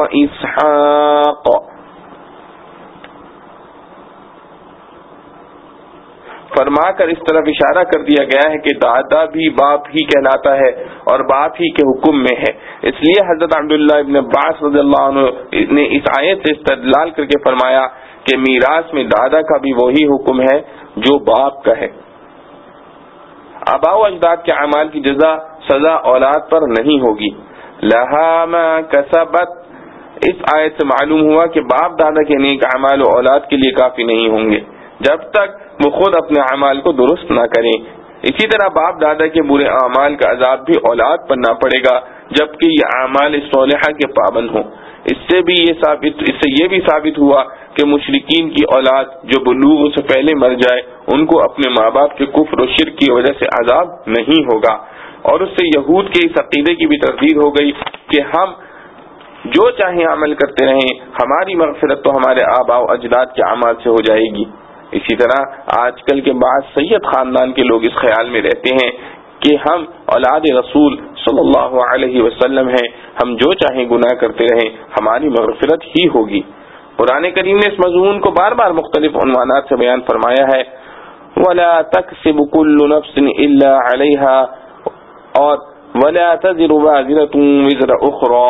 اسحاق فرما کر اس طرف اشارہ کر دیا گیا ہے کہ دادا بھی باپ ہی کہلاتا ہے اور باپ ہی کے حکم میں ہے. اس لیے حضرت عبداللہ ابن عباس رضی اللہ عنہ نے اس آیت سے استدلال کر کے فرمایا کہ میراث میں دادا کا بھی وہی حکم ہے جو باپ کا ہے. آباء و اجداد کے اعمال کی سزا اولاد پر نہیں ہوگی. لہا ما کسبت، اس آیت سے معلوم ہوا کہ باپ دادا کے نیک اعمال و اولاد کے لیے کافی نہیں ہوں گے جب تک وہ خود اپنے اعمال کو درست نہ کریں. اسی طرح باپ دادا کے برے اعمال کا عذاب بھی اولاد پر نہ پڑے گا جبکہ یہ اعمال صالحہ کے پابند ہوں. اس سے یہ بھی ثابت ہوا کہ مشرکین کی اولاد جو بلوغ سے پہلے مر جائے ان کو اپنے ماں باپ کے کفر و شرک کی وجہ سے عذاب نہیں ہوگا. اور اس سے یہود کے اس عقیدے کی بھی تردید ہو گئی کہ ہم جو چاہیں عمل کرتے رہیں، ہماری مغفرت تو ہمارے آباء و اجداد کے اعمال سے ہو جائے گی. اسی طرح آج کل کے بعض سید خاندان کے لوگ اس خیال میں رہتے ہیں کہ ہم اولاد رسول صلی اللہ علیہ وسلم ہیں، ہم جو چاہیں گناہ کرتے رہیں ہماری مغفرت ہی ہوگی. قرآن کریم نے اس مضمون کو بار بار مختلف عنوانات سے بیان فرمایا ہے. وَلَا تَكْسِبُ كُلُّ نَفْسٍ إِلَّا عَلَيْهَا اور وَلَا تَزِرُ وَازِرَةٌ وِزْرَ أُخْرَى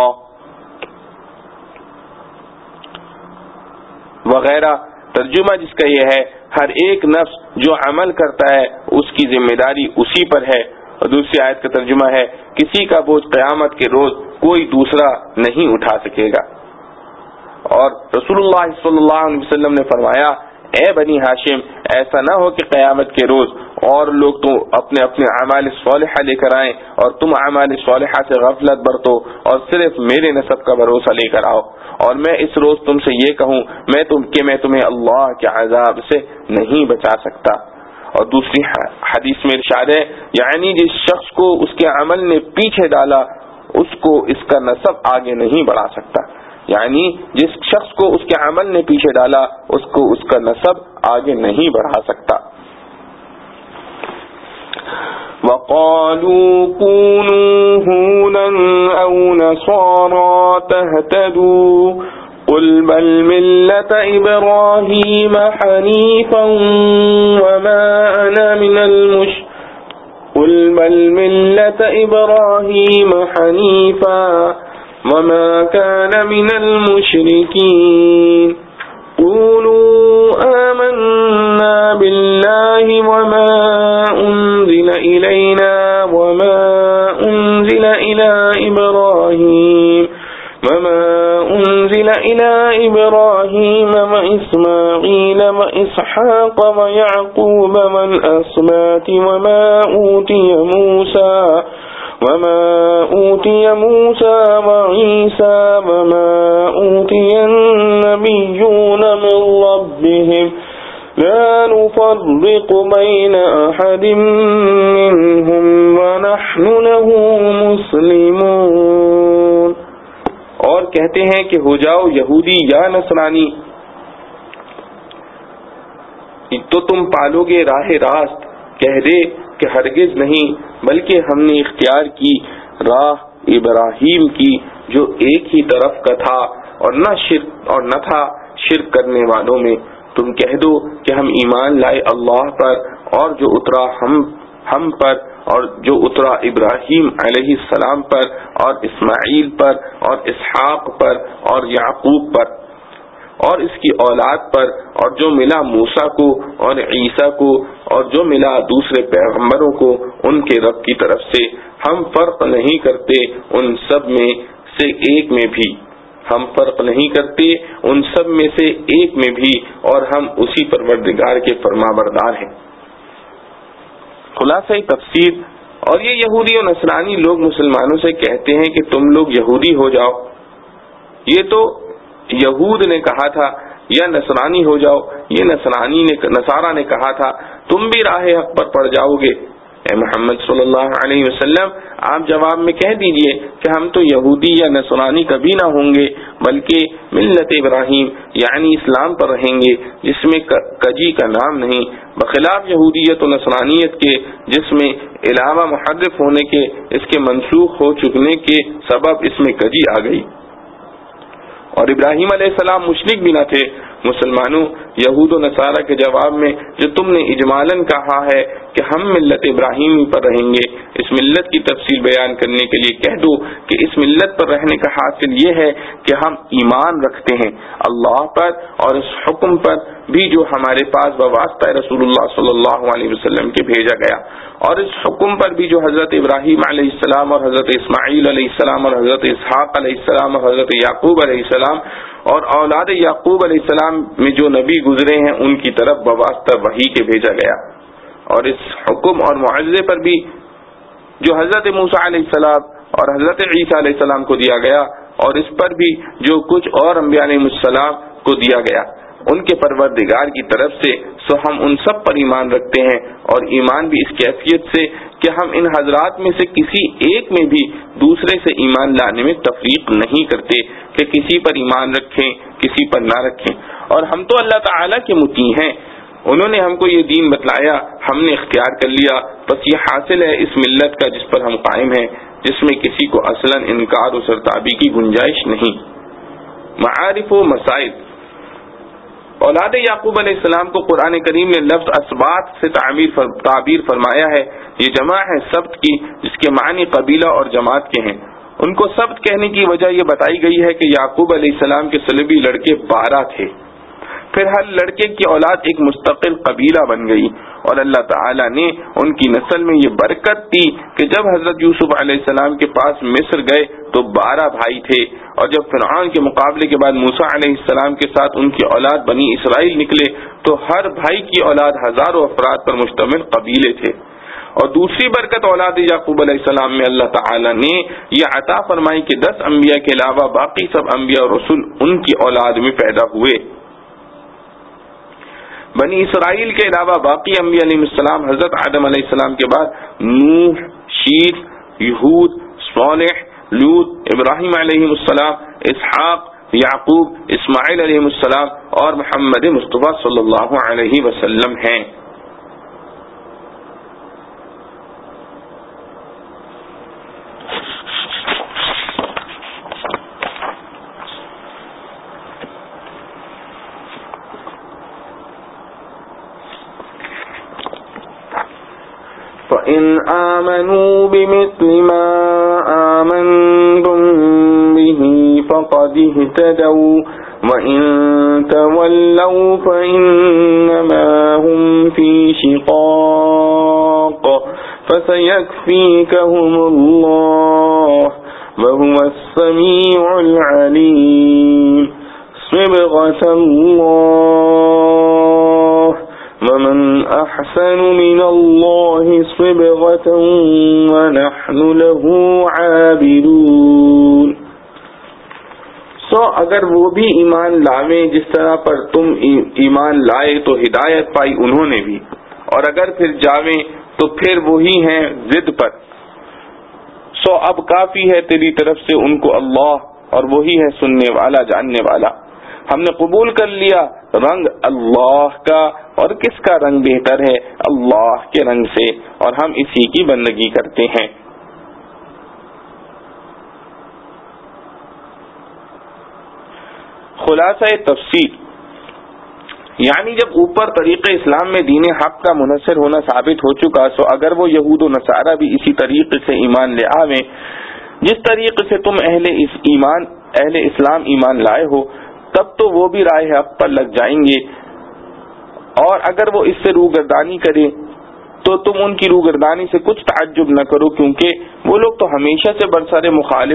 وغیرہ. ترجمہ جس کا یہ ہے ہر ایک نفس جو عمل کرتا ہے اس کی ذمہ داری اسی پر ہے. اور دوسری آیت کا ترجمہ ہے کسی کا بوجھ قیامت کے روز کوئی دوسرا نہیں اٹھا سکے گا. اور رسول اللہ صلی اللہ علیہ وسلم نے فرمایا اے بنی ہاشم ایسا نہ ہو کہ قیامت کے روز اور لوگ تو اپنے اعمال صالحہ لے کر آئیں اور تم اعمال صالحہ سے غفلت برتو اور صرف میرے نسب کا بھروسہ لے کر آؤ اور میں اس روز تم سے یہ کہوں میں تمہیں اللہ کے عذاب سے نہیں بچا سکتا. اور دوسری حدیث میں ارشاد ہے یعنی جس شخص کو اس کے عمل نے پیچھے ڈالا اس کو اس کا نسب آگے نہیں بڑھا سکتا. یعنی جس شخص کو اس کے عمل نے پیچھے ڈالا اس کو اس کا نسب آگے نہیں بڑھا سکتا. وَقَالُوا كُونُوا هُودًا أَوْ نَصَارَىٰ تَهْتَدُوا قُلْ بَلْ مِلَّةَ إِبْرَاهِيمَ حَنِيفًا وَمَا أَنَا مِنَ قُلْ بَلْ مِلَّةَ إِبْرَاهِيمَ حَنِيفًا وَمَا كَانَ مِنَ الْمُشْرِكِينَ قُولُوا آمَنَّا بِاللَّهِ وَمَا أُنزِلَ إِلَيْنَا وَمَا أُنزِلَ إِلَى إِبْرَاهِيمَ وَإِسْمَاعِيلَ وَإِسْحَاقَ وَيَعْقُوبَ وَالْأَسْبَاطِ وما أوتي موسى وعيسى وما أوتي النبيون من ربهم لا نفرق بين أحد منهم ونحن له مسلمون. اور کہتے ہیں کہ ہو جاؤ یہودی یا نصرانی تو تم پالو گے راہ راست. کہہ دے کہ ہرگز نہیں بلکہ ہم نے اختیار کی راہ ابراہیم کی جو ایک ہی طرف کا تھا اور نہ تھا شرک کرنے والوں میں. تم کہہ دو کہ ہم ایمان لائے اللہ پر اور جو اترا ہم پر اور جو اترا ابراہیم علیہ السلام پر اور اسماعیل پر اور اسحاق پر اور یعقوب پر اور اس کی اولاد پر اور جو ملا موسیٰ کو اور عیسیٰ کو اور جو ملا دوسرے پیغمبروں کو ان کے رب کی طرف سے. ہم فرق نہیں کرتے ان سب میں سے ایک میں بھی اور ہم اسی پروردگار کے فرما بردار ہیں. خلاصہ تفسیر. اور یہ یہودی و نصرانی لوگ مسلمانوں سے کہتے ہیں کہ تم لوگ یہودی ہو جاؤ. یہ تو یہود نے کہا تھا یا نصرانی ہو جاؤ. یہ نصارہ نے کہا تھا تم بھی راہ حق پر پڑ جاؤ گے. اے محمد صلی اللہ علیہ وسلم آپ جواب میں کہہ دیجئے کہ ہم تو یہودی یا نصرانی کبھی نہ ہوں گے بلکہ ملت ابراہیم یعنی اسلام پر رہیں گے جس میں کجی کا نام نہیں، بخلاف یہودیت و نصرانیت کے جس میں علاوہ محرف ہونے کے اس کے منسوخ ہو چکنے کے سبب اس میں کجی آ گئی. اور ابراہیم علیہ السلام مشرک بھی نہ تھے. مسلمانوں یہود و نصارہ کے جواب میں جو تم نے اجمالاً کہا ہے کہ ہم ملت ابراہیمی پر رہیں گے، اس ملت کی تفصیل بیان کرنے کے لیے کہہ دو کہ اس ملت پر رہنے کا حاصل یہ ہے کہ ہم ایمان رکھتے ہیں اللہ پر اور اس حکم پر بھی جو ہمارے پاس بواسطہ رسول اللہ صلی اللہ علیہ وسلم کے بھیجا گیا، اور اس حکم پر بھی جو حضرت ابراہیم علیہ السلام اور حضرت اسماعیل علیہ السلام اور حضرت اسحاق علیہ السلام اور حضرت یعقوب علیہ السلام اور اولاد یعقوب علیہ السلام میں جو نبی گزرے ہیں ان کی طرف بواسطہ وحی کے بھیجا گیا، اور اس حکم اور معجزے پر بھی جو حضرت موسیٰ علیہ السلام اور حضرت عیسیٰ علیہ السلام کو دیا گیا، اور اس پر بھی جو کچھ اور انبیاء علیہ السلام کو دیا گیا ان کے پروردگار کی طرف سے، سو ہم ان سب پر ایمان رکھتے ہیں، اور ایمان بھی اس کیفیت سے کہ ہم ان حضرات میں سے کسی ایک میں بھی دوسرے سے ایمان لانے میں تفریق نہیں کرتے کہ کسی پر ایمان رکھیں کسی پر نہ رکھیں، اور ہم تو اللہ تعالیٰ کے مطیع ہیں، انہوں نے ہم کو یہ دین بتلایا، ہم نے اختیار کر لیا، بس یہ حاصل ہے اس ملت کا جس پر ہم قائم ہیں، جس میں کسی کو اصلاً انکار و سرتابی کی گنجائش نہیں۔ معارف و مسائل، اولاد یعقوب علیہ السلام کو قرآن کریم نے لفظ اسباط سے تعبیر فرمایا ہے، یہ جمع ہے سبت کی جس کے معنی قبیلہ اور جماعت کے ہیں۔ ان کو سبت کہنے کی وجہ یہ بتائی گئی ہے کہ یعقوب علیہ السلام کے صلبی لڑکے 12 تھے، پھر ہر لڑکے کی اولاد ایک مستقل قبیلہ بن گئی، اور اللہ تعالیٰ نے ان کی نسل میں یہ برکت دی کہ جب حضرت یوسف علیہ السلام کے پاس مصر گئے تو 12 بھائی تھے، اور جب فرعون کے مقابلے کے بعد موسیٰ علیہ السلام کے ساتھ ان کی اولاد بنی اسرائیل نکلے تو ہر بھائی کی اولاد ہزاروں افراد پر مشتمل قبیلے تھے۔ اور دوسری برکت اولاد یعقوب علیہ السلام میں اللہ تعالیٰ نے یہ عطا فرمائی کہ 10 انبیاء کے علاوہ باقی سب انبیاء اور رسول ان کی اولاد میں پیدا ہوئے۔ بنی اسرائیل کے علاوہ باقی انبیاء علیہ السلام حضرت آدم علیہ السلام کے بعد نوح، شیت، یہود، صالح، لوط، ابراہیم علیہ السلام، اسحاق، یعقوب، اسماعیل علیہ السلام اور محمد مصطفیٰ صلی اللہ علیہ وسلم ہیں۔ فَإِنْ آمَنُوا بِمِثْلِ مَا آمَنْتُمْ بِهِ فَقَدِ اهْتَدَوْا وَإِنْ تَوَلَّوْا فَإِنَّمَا هُمْ فِي شِقَاقٍ فَسَيَكْفِيكَهُمُ اللَّهُ وَهُوَ السَّمِيعُ الْعَلِيمُ صِبْغَةَ اللَّهِ وَمَنْ أَحْسَنُ مِنَ اللَّهِ صِبْغَةً وَنَحْنُ لَهُ عَابِدُونَ۔ سو اگر وہ بھی ایمان لاویں جس طرح پر تم ایمان لائے تو ہدایت پائی انہوں نے بھی، اور اگر پھر جاویں تو پھر وہی ہیں ضد پر۔ سو اب کافی ہے تیری طرف سے ان کو اللہ، اور وہی ہے سننے والا جاننے والا۔ ہم نے قبول کر لیا رنگ اللہ کا، اور کس کا رنگ بہتر ہے اللہ کے رنگ سے، اور ہم اسی کی بندگی کرتے ہیں۔ خلاصہ تفسیر، یعنی جب اوپر طریق اسلام میں دین حق کا منحصر ہونا ثابت ہو چکا، سو اگر وہ یہود و نصارہ بھی اسی طریقے سے ایمان لے آویں جس طریقے سے تم اہل اسلام ایمان لائے ہو، تب تو وہ بھی راہ حق پر لگ جائیں گے، اور اگر وہ اس سے روگردانی کرے تو تم ان کی روگردانی سے کچھ تعجب نہ کرو، کیونکہ وہ لوگ تو ہمیشہ سے برسر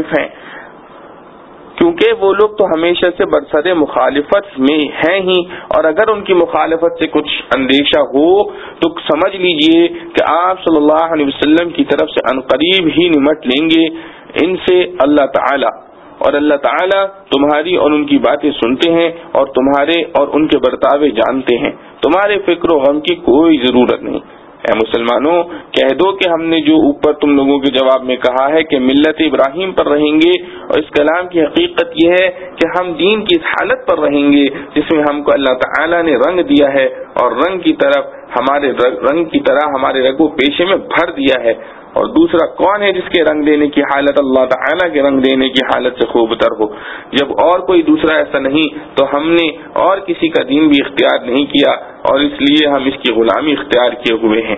مخالفت میں ہیں ہی، اور اگر ان کی مخالفت سے کچھ اندیشہ ہو تو سمجھ لیجئے کہ آپ صلی اللہ علیہ وسلم کی طرف سے عنقریب ہی نمٹ لیں گے ان سے اللہ تعالی، اور اللہ تعالیٰ تمہاری اور ان کی باتیں سنتے ہیں، اور تمہارے اور ان کے برتاوے جانتے ہیں، تمہارے فکر و غم کی کوئی ضرورت نہیں۔ اے مسلمانوں، کہہ دو کہ ہم نے جو اوپر تم لوگوں کے جواب میں کہا ہے کہ ملت ابراہیم پر رہیں گے، اور اس کلام کی حقیقت یہ ہے کہ ہم دین کی اس حالت پر رہیں گے جس میں ہم کو اللہ تعالیٰ نے رنگ دیا ہے، اور رنگ کی طرف ہمارے رنگ کی طرح ہمارے رگو پیشے میں بھر دیا ہے، اور دوسرا کون ہے جس کے رنگ دینے کی حالت اللہ تعالیٰ کے رنگ دینے کی حالت سے خوب تر ہو؟ جب اور کوئی دوسرا ایسا نہیں تو ہم نے اور کسی کا دین بھی اختیار نہیں کیا، اور اس لیے ہم اس کی غلامی اختیار کیے ہوئے ہیں۔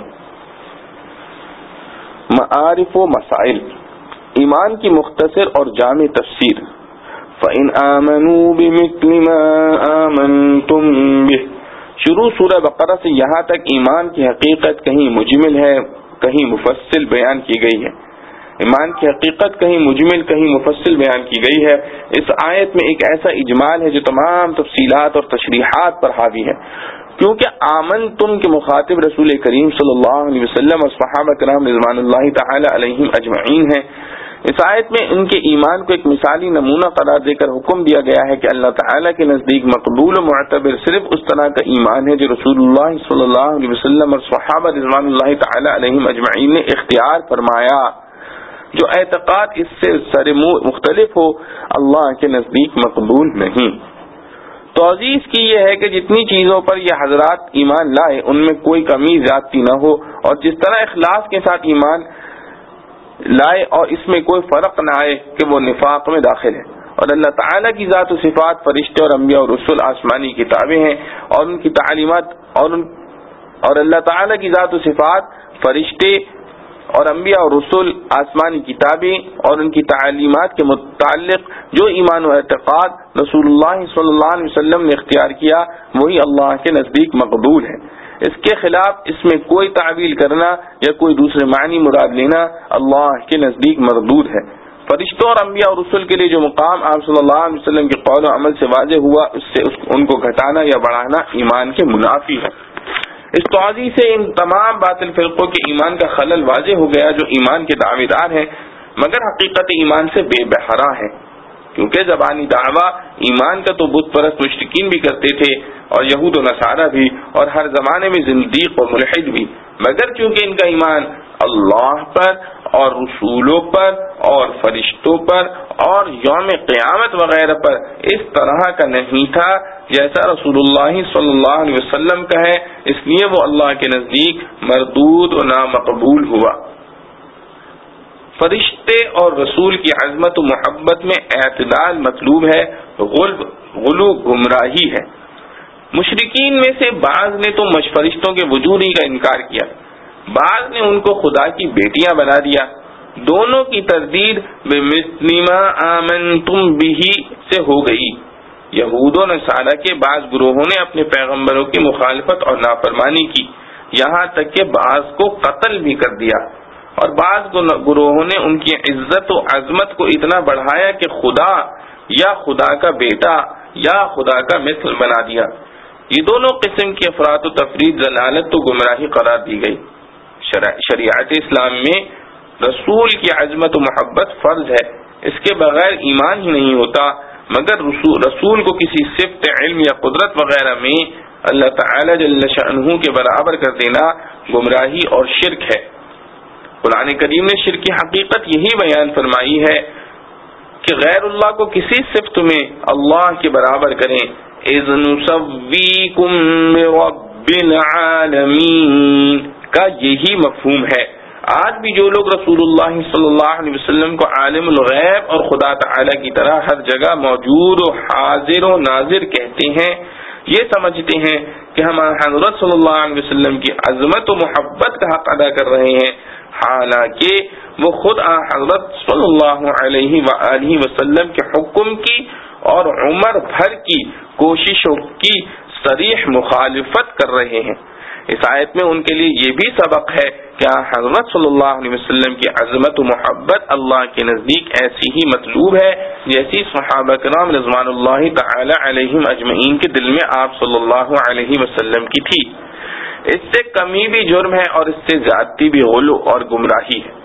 معارف و مسائل، ایمان کی مختصر اور جامع تفسیر۔ فَإِنْ آمَنُوا بِمِثْلِ مَا آمَنْتُمْ بِهِ، شروع سورہ بقرہ سے یہاں تک ایمان کی حقیقت کہیں مجمل ہے، کہیں مفصل بیان کی گئی ہے۔ ایمان کی حقیقت کہیں مجمل کہیں مفصل بیان کی گئی ہے۔ اس آیت میں ایک ایسا اجمال ہے جو تمام تفصیلات اور تشریحات پر حاوی ہے، کیونکہ آمن تم کے مخاطب رسول کریم صلی اللہ علیہ وسلم اور صحابہ کرام رضوان اللہ تعالی علیہم اجمعین ہیں۔ اس آیت میں ان کے ایمان کو ایک مثالی نمونہ قرار دے کر حکم دیا گیا ہے کہ اللہ تعالیٰ کے نزدیک مقبول و معتبر صرف اس طرح کا ایمان ہے جو رسول اللہ صلی اللہ علیہ وسلم اور صحابہ رضوان اللہ تعالی علیہم اجمعین نے اختیار فرمایا۔ جو اعتقاد اس سے سر مختلف ہو اللہ کے نزدیک مقبول نہیں۔ توضیح کی یہ ہے کہ جتنی چیزوں پر یہ حضرات ایمان لائے ان میں کوئی کمی زیادتی نہ ہو، اور جس طرح اخلاص کے ساتھ ایمان لائے اور اس میں کوئی فرق نہ آئے کہ وہ نفاق میں داخل ہے۔ اور اللہ تعالیٰ کی ذات و صفات، فرشتے اور انبیاء اور رسول آسمانی کتابیں ہیں، اور ان کی تعلیمات اور اللہ تعالیٰ کی ذات و صفات، فرشتے اور انبیاء اور رسول آسمانی کتابیں اور ان کی تعلیمات کے متعلق جو ایمان و اعتقاد رسول اللہ صلی اللہ علیہ وسلم نے اختیار کیا وہی اللہ کے نزدیک مقبول ہے۔ اس کے خلاف اس میں کوئی تعویل کرنا یا کوئی دوسرے معنی مراد لینا اللہ کے نزدیک مردود ہے۔ فرشتوں اور انبیاء اور رسول کے لیے جو مقام آپ صلی اللہ علیہ وسلم کے قول و عمل سے واضح ہوا، اس سے ان کو گھٹانا یا بڑھانا ایمان کے منافی ہے۔ اس توضیح سے ان تمام باطل فرقوں کے ایمان کا خلل واضح ہو گیا جو ایمان کے دعوے دار ہیں مگر حقیقت ایمان سے بے بہرا ہیں، کیونکہ زبانی دعویٰ ایمان کا تو بت پرست مشرکین بھی کرتے تھے اور یہود و نصارہ بھی، اور ہر زمانے میں زندیق و ملحد بھی، مگر چونکہ ان کا ایمان اللہ پر اور رسولوں پر اور فرشتوں پر اور یوم قیامت وغیرہ پر اس طرح کا نہیں تھا جیسا رسول اللہ صلی اللہ علیہ وسلم کا ہے، اس لیے وہ اللہ کے نزدیک مردود و نامقبول ہوا۔ فرشتے اور رسول کی عظمت و محبت میں اعتدال مطلوب ہے، غلو گمراہی ہے۔ مشرکین میں سے بعض نے تو فرشتوں کے وجود ہی کا انکار کیا، بعض نے ان کو خدا کی بیٹیاں بنا دیا۔ دونوں کی تردید بِمِثْلِ مَا آمَنْتُمْ بِهِ سے ہو گئی۔ یہود و نصارہ کے بعض گروہوں نے اپنے پیغمبروں کی مخالفت اور نافرمانی کی، یہاں تک کہ بعض کو قتل بھی کر دیا، اور بعض گروہوں نے ان کی عزت و عظمت کو اتنا بڑھایا کہ خدا یا خدا کا بیٹا یا خدا کا مثل بنا دیا۔ یہ دونوں قسم کی افراط و تفرید ضلالت و گمراہی قرار دی گئی۔ شریعت اسلام میں رسول کی عظمت و محبت فرض ہے، اس کے بغیر ایمان ہی نہیں ہوتا، مگر رسول کو کسی صفت علم یا قدرت وغیرہ میں اللہ تعالی جل شأنہ کے برابر کر دینا گمراہی اور شرک ہے۔ قرآن کریم نے شرک کی حقیقت یہی بیان فرمائی ہے کہ غیر اللہ کو کسی صفت میں اللہ کے برابر کریں۔ اذ نسویکم برب العالمین کا یہی مفہوم ہے۔ آج بھی جو لوگ رسول اللہ صلی اللہ علیہ وسلم کو عالم الغیب اور خدا تعالی کی طرح ہر جگہ موجود و حاضر و ناظر کہتے ہیں، یہ سمجھتے ہیں کہ ہم حضرت صلی اللہ علیہ وسلم کی عظمت و محبت کا حق ادا کر رہے ہیں، حالانکہ وہ خود حضرت صلی اللہ علیہ وآلہ وسلم کے حکم کی اور عمر بھر کی کوششوں کی صریح مخالفت کر رہے ہیں۔ اس آیت میں ان کے لیے یہ بھی سبق ہے کہ حضرت صلی اللہ علیہ وسلم کی عظمت و محبت اللہ کے نزدیک ایسی ہی مطلوب ہے جیسی صحابہ کرام رضوان اللہ تعالی علیہم اجمعین کے دل میں آپ صلی اللہ علیہ وسلم کی تھی۔ اس سے کمی بھی جرم ہے اور اس سے زیادتی بھی غلو اور گمراہی ہے۔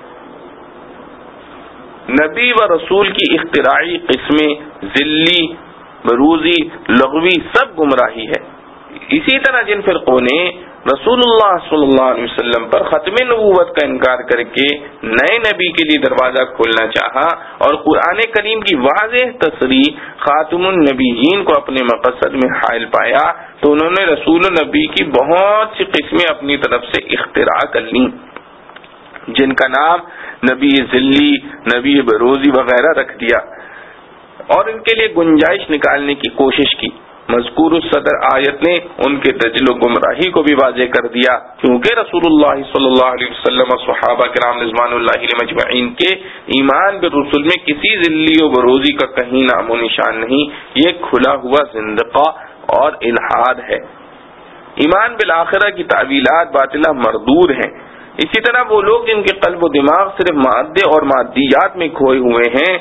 نبی و رسول کی اختراعی قسمیں ذلی، بروزی، لغوی سب گمراہی ہے۔ اسی طرح جن فرقوں نے رسول اللہ صلی اللہ علیہ وسلم پر ختم نبوت کا انکار کر کے نئے نبی کے لیے دروازہ کھولنا چاہا اور قرآن کریم کی واضح تصریح خاتم النبیین کو اپنے مقصد میں حائل پایا تو انہوں نے رسول النبی کی بہت سی قسمیں اپنی طرف سے اختراع کر لیں، جن کا نام نبی ذلی، نبی بروزی وغیرہ رکھ دیا اور ان کے لیے گنجائش نکالنے کی کوشش کی۔ مذکور الصدر آیت نے ان کے دجل و گمراہی کو بھی واضح کر دیا، کیونکہ رسول اللہ صلی اللہ علیہ وسلم اور صحابہ کرام رضوان اللہ علیہ مجمعین کے ایمان بالرسل میں کسی ذلی و بروزی کا کہیں نام و نشان نہیں، یہ کھلا ہوا زندقہ اور الحاد ہے۔ ایمان بالآخرہ کی تعویلات باطلہ مردود ہیں۔ اسی طرح وہ لوگ جن کے قلب و دماغ صرف مادے اور مادیات میں کھوئے ہوئے ہیں،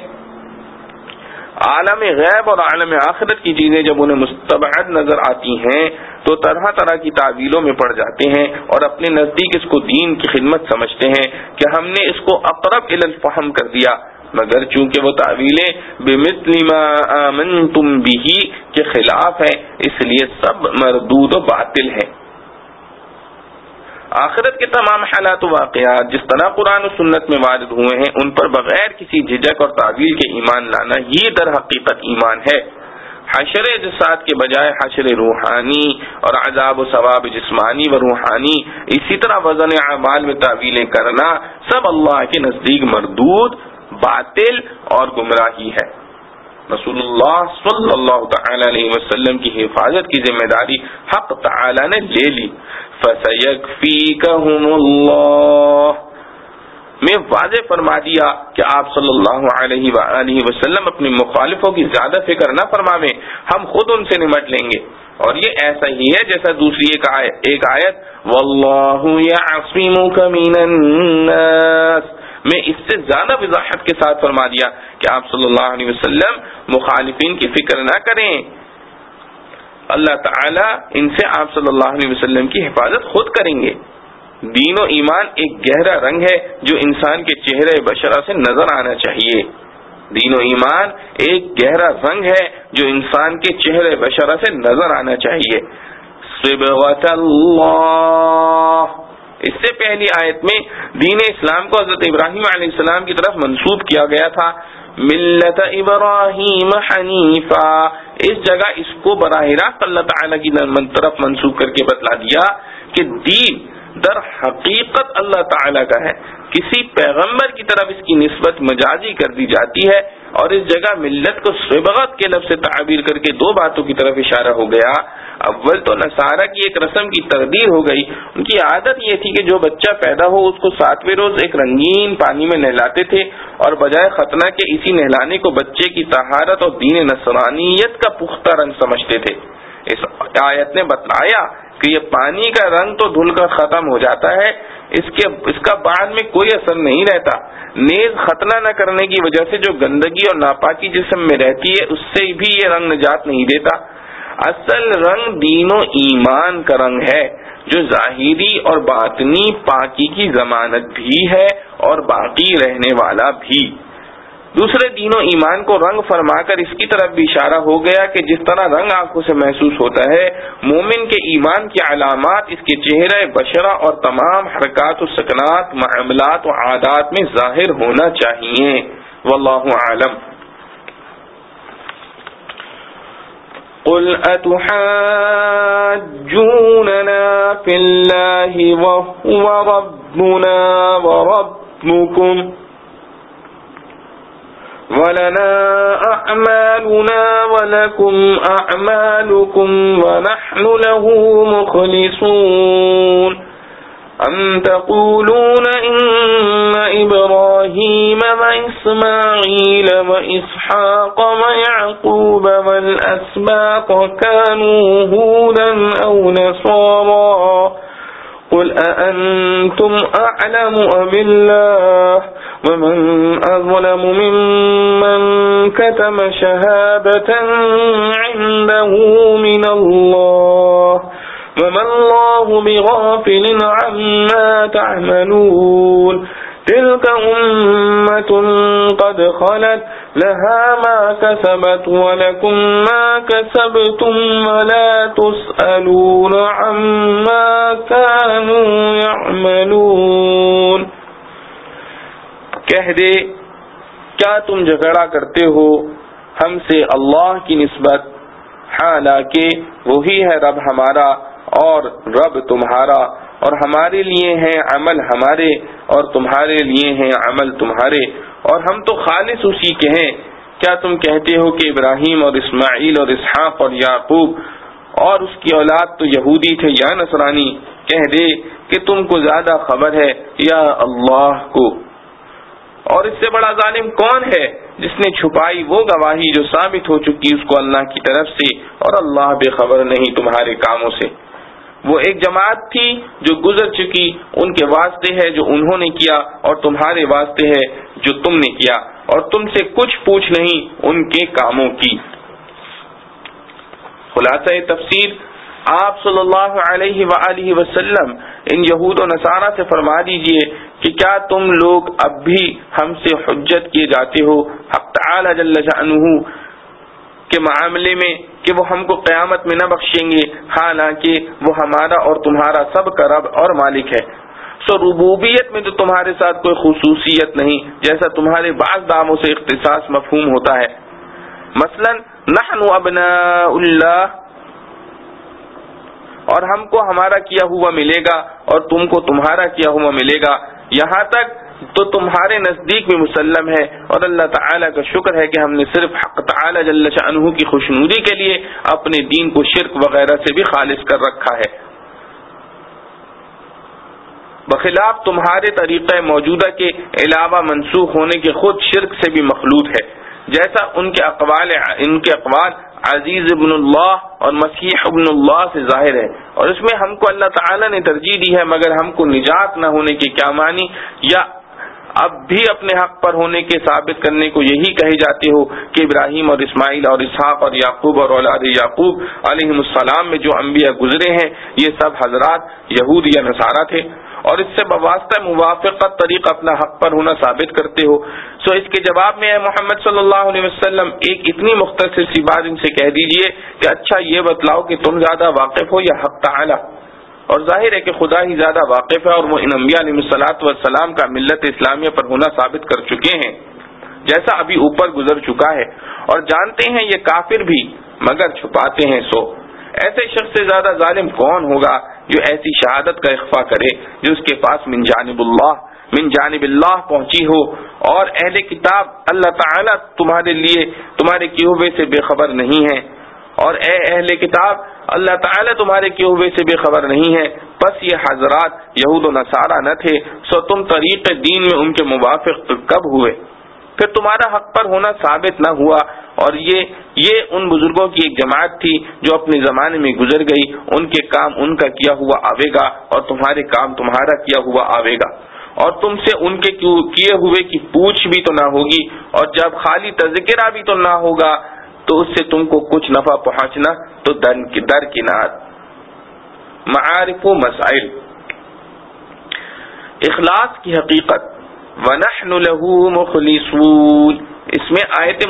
عالم غیب اور عالم آخرت کی چیزیں جب انہیں مستبعد نظر آتی ہیں تو طرح طرح کی تعویلوں میں پڑ جاتے ہیں اور اپنے نزدیک اس کو دین کی خدمت سمجھتے ہیں کہ ہم نے اس کو اقرب الی الفہم کر دیا، مگر چونکہ وہ تعویلیں بمثل ما آمنتم به کے خلاف ہیں اس لیے سب مردود و باطل ہیں۔ آخرت کے تمام حالات و واقعات جس طرح قرآن و سنت میں وارد ہوئے ہیں ان پر بغیر کسی جھجک اور تعویل کے ایمان لانا ہی در حقیقت ایمان ہے۔ حشر جسات کے بجائے حشر روحانی اور عذاب و ثواب جسمانی و روحانی، اسی طرح وزن اعمال میں تعویلیں کرنا سب اللہ کے نزدیک مردود، باطل اور گمراہی ہے۔ رسول اللہ صلی اللہ تعالی علیہ وسلم کی حفاظت کی ذمہ داری حق تعالی نے لے لی۔ فَسَيَكْفِيكَهُمُ اللَّهُ میں واضح فرما دیا کہ آپ صلی اللہ علیہ وآلہ وسلم اپنے مخالفوں کی زیادہ فکر نہ فرماویں، ہم خود ان سے نمٹ لیں گے۔ اور یہ ایسا ہی ہے جیسا دوسری ایک آیت وَاللَّهُ يَعْصِمُكَ مِنَ النَّاسِ میں اس سے زیادہ وضاحت کے ساتھ فرما دیا کہ آپ صلی اللہ علیہ وسلم مخالفین کی فکر نہ کریں، اللہ تعالی ان سے آپ صلی اللہ علیہ وسلم کی حفاظت خود کریں گے۔ دین و ایمان ایک گہرا رنگ ہے جو انسان کے چہرے بشرہ سے نظر آنا چاہیے۔ دین و ایمان ایک گہرا رنگ ہے جو انسان کے چہرے بشرہ سے نظر آنا چاہیے۔ صبغۃ اللہ، اس سے پہلی آیت میں دین اسلام کو حضرت ابراہیم علیہ السلام کی طرف منسوب کیا گیا تھا، ملت ابراہیم حنیفا، اس جگہ اس کو براہ راست اللہ تعالیٰ کی طرف منسوب کر کے بتلا دیا کہ دین در حقیقت اللہ تعالیٰ کا ہے، کسی پیغمبر کی طرف اس کی نسبت مجازی کر دی جاتی ہے، اور اس جگہ ملت کو صبغت کے لفظ سے تعبیر کر کے دو باتوں کی طرف اشارہ ہو گیا۔ اول تو نصارہ کی ایک رسم کی تقدیر ہو گئی، ان کی عادت یہ تھی کہ جو بچہ پیدا ہو اس کو 7ویں روز ایک رنگین پانی میں نہلاتے تھے اور بجائے ختنہ کے اسی نہلانے کو بچے کی طہارت اور دین نصرانیت کا پختہ رنگ سمجھتے تھے۔ اس آیت نے بتلایا کہ یہ پانی کا رنگ تو دھل کر ختم ہو جاتا ہے، اس کا بعد میں کوئی اثر نہیں رہتا، نیز ختنہ نہ کرنے کی وجہ سے جو گندگی اور ناپاکی جسم میں رہتی ہے اس سے بھی یہ رنگ نجات نہیں دیتا۔ اصل رنگ دین و ایمان کا رنگ ہے جو ظاہری اور باطنی پاکی کی ضمانت بھی ہے اور باقی رہنے والا بھی۔ دوسرے دین و ایمان کو رنگ فرما کر اس کی طرف بھی اشارہ ہو گیا کہ جس طرح رنگ آنکھوں سے محسوس ہوتا ہے، مومن کے ایمان کی علامات اس کے چہرے بشرہ اور تمام حرکات و سکنات، معاملات و عادات میں ظاہر ہونا چاہیے۔ واللہ اعلم۔ قل اتحاجوننا فی اللہ وهو ربنا وربکم وَلَنَا أَعْمَالُنَا وَلَكُمْ أَعْمَالُكُمْ وَنَحْنُ لَهُ مُخْلِصُونَ أَمْ تَقُولُونَ إِنَّ إِبْرَاهِيمَ وَإِسْمَاعِيلَ وَإِسْحَاقَ وَيَعْقُوبَ وَالْأَسْبَاطَ كَانُوا هُودًا أَوْ نَصَارَىٰ قُلْ أَأَنْتُمْ أَعْلَمُ أَمِ اللَّهُ وَمَنْ أَظْلَمُ مِمَّنْ كَتَمَ شَهَادَةً عِنْدَهُ مِنَ اللَّهِ وَمَا اللَّهُ بِغَافِلٍ عَمَّا تَعْمَلُونَ تِلْكَ أُمَّةٌ قَدْ خَلَتْ لها ما كسبت ولكم ما كسبتم ولا تسألون عما كانوا يعملون. کہہ دے کیا تم جھگڑا کرتے ہو ہم سے اللہ کی نسبت، حالانکہ وہی ہے رب ہمارا اور رب تمہارا، اور ہمارے لیے ہیں عمل ہمارے اور تمہارے لیے ہیں عمل تمہارے، اور ہم تو خالص اسی کے ہیں. کیا تم کہتے ہو کہ ابراہیم اور اسماعیل اور اسحاق اور یعقوب اور اس کی اولاد تو یہودی تھے یا نصرانی؟ کہہ دے کہ تم کو زیادہ خبر ہے یا اللہ کو. اور اس سے بڑا ظالم کون ہے جس نے چھپائی وہ گواہی جو ثابت ہو چکی اس کو اللہ کی طرف سے، اور اللہ بے خبر نہیں تمہارے کاموں سے. وہ ایک جماعت تھی جو گزر چکی، ان کے واسطے ہے جو انہوں نے کیا اور تمہارے واسطے ہے جو تم نے کیا، اور تم سے کچھ پوچھ نہیں ان کے کاموں کی. خلاصہ تفسیر، آپ صلی اللہ علیہ وآلہ وسلم ان یہود و نصارہ سے فرما دیجئے کہ کیا تم لوگ اب بھی ہم سے حجت کیے جاتے ہو حق تعالی جل شأنہ کے معاملے میں کہ وہ ہم کو قیامت میں نہ بخشیں گے، حالانکہ وہ ہمارا اور تمہارا سب کا رب اور مالک ہے. سو ربوبیت میں تو تمہارے ساتھ کوئی خصوصیت نہیں، جیسا تمہارے بعض داموں سے اختصاص مفہوم ہوتا ہے. مثلا نحن ابناء اللہ، اور ہم کو ہمارا کیا ہوا ملے گا اور تم کو تمہارا کیا ہوا ملے گا، یہاں تک تو تمہارے نزدیک بھی مسلم ہے. اور اللہ تعالیٰ کا شکر ہے کہ ہم نے صرف حق تعالی جل شأنہ کی خوشنودی کے لیے اپنے دین کو شرک وغیرہ سے بھی خالص کر رکھا ہے، بخلاف تمہارے طریقہ موجودہ کے علاوہ منسوخ ہونے کے خود شرک سے بھی مخلوط ہے، جیسا ان کے اقوال عزیز ابن اللہ اور مسیح ابن اللہ سے ظاہر ہے. اور اس میں ہم کو اللہ تعالیٰ نے ترجیح دی ہے، مگر ہم کو نجات نہ ہونے کے کیا معنی، یا اب بھی اپنے حق پر ہونے کے ثابت کرنے کو یہی کہے جاتے ہو کہ ابراہیم اور اسماعیل اور اسحاق اور یعقوب اور اولاد یعقوب علیہ السلام میں جو انبیاء گزرے ہیں یہ سب حضرات یہود یا نصارہ تھے، اور اس سے بواسطہ موافقت طریق اپنا حق پر ہونا ثابت کرتے ہو. سو اس کے جواب میں اے محمد صلی اللہ علیہ وسلم ایک اتنی مختصر سی بات ان سے کہہ دیجئے کہ اچھا یہ بتلاؤ کہ تم زیادہ واقف ہو یا حق تعالی. اور ظاہر ہے کہ خدا ہی زیادہ واقف ہے، اور وہ ان انبیاء علیہ الصلوۃ والسلام کا ملت اسلامیہ پر ہونا ثابت کر چکے ہیں جیسا ابھی اوپر گزر چکا ہے، اور جانتے ہیں یہ کافر بھی مگر چھپاتے ہیں. سو ایسے شخص سے زیادہ ظالم کون ہوگا جو ایسی شہادت کا اخفا کرے جو اس کے پاس من جانب اللہ پہنچی ہو. اور اہل کتاب اللہ تعالیٰ تمہارے کیے ہوئے سے بے خبر نہیں ہے، اور اے اہل کتاب اللہ تعالیٰ تمہارے کیے ہوئے سے بے خبر نہیں ہے. بس یہ حضرات یہود و نصارہ نہ تھے، سو تم طریق دین میں ان کے موافق کب ہوئے؟ پھر تمہارا حق پر ہونا ثابت نہ ہوا. اور یہ ان بزرگوں کی ایک جماعت تھی جو اپنے زمانے میں گزر گئی، ان کے کام ان کا کیا ہوا آوے گا اور تمہارے کام تمہارا کیا ہوا آوے گا، اور تم سے ان کے کیے ہوئے کی پوچھ بھی تو نہ ہوگی، اور جب خالی تذکرہ بھی تو نہ ہوگا تو اس سے تم کو کچھ نفع پہنچنا تو درکنار. معارف و مسائل. اخلاص کی حقیقت وَنَحْنُ لَهُ مُخْلِصُونَ. اس میں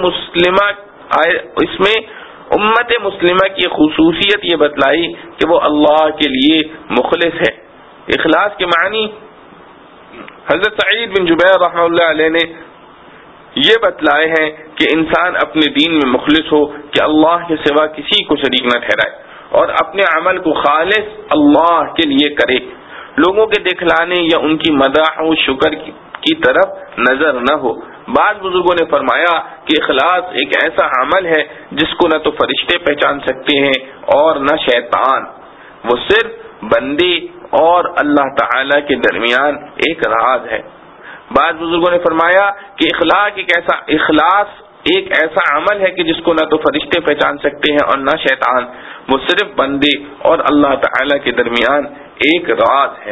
امت مسلمہ کی خصوصیت یہ بتلائی کہ وہ اللہ کے لیے مخلص ہے. اخلاص کے معنی حضرت سعید بن جبیر رحمہ اللہ علیہ نے یہ بتلائے ہیں کہ انسان اپنے دین میں مخلص ہو کہ اللہ کے سوا کسی کو شریک نہ ٹھہرائے، اور اپنے عمل کو خالص اللہ کے لیے کرے، لوگوں کے دکھلانے یا ان کی مداح و شکر کی طرف نظر نہ ہو. بعض بزرگوں نے فرمایا کہ اخلاص ایک ایسا عمل ہے جس کو نہ تو فرشتے پہچان سکتے ہیں اور نہ شیطان، وہ صرف بندے اور اللہ تعالی کے درمیان ایک راز ہے. بعض بزرگوں نے فرمایا کہ اخلاص ایک ایسا عمل ہے کہ جس کو نہ تو فرشتے پہچان سکتے ہیں اور نہ شیطان، وہ صرف بندے اور اللہ تعالی کے درمیان ایک راز ہے.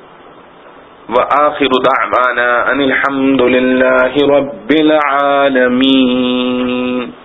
وآخر دعوانا ان الحمد للہ رب العالمین.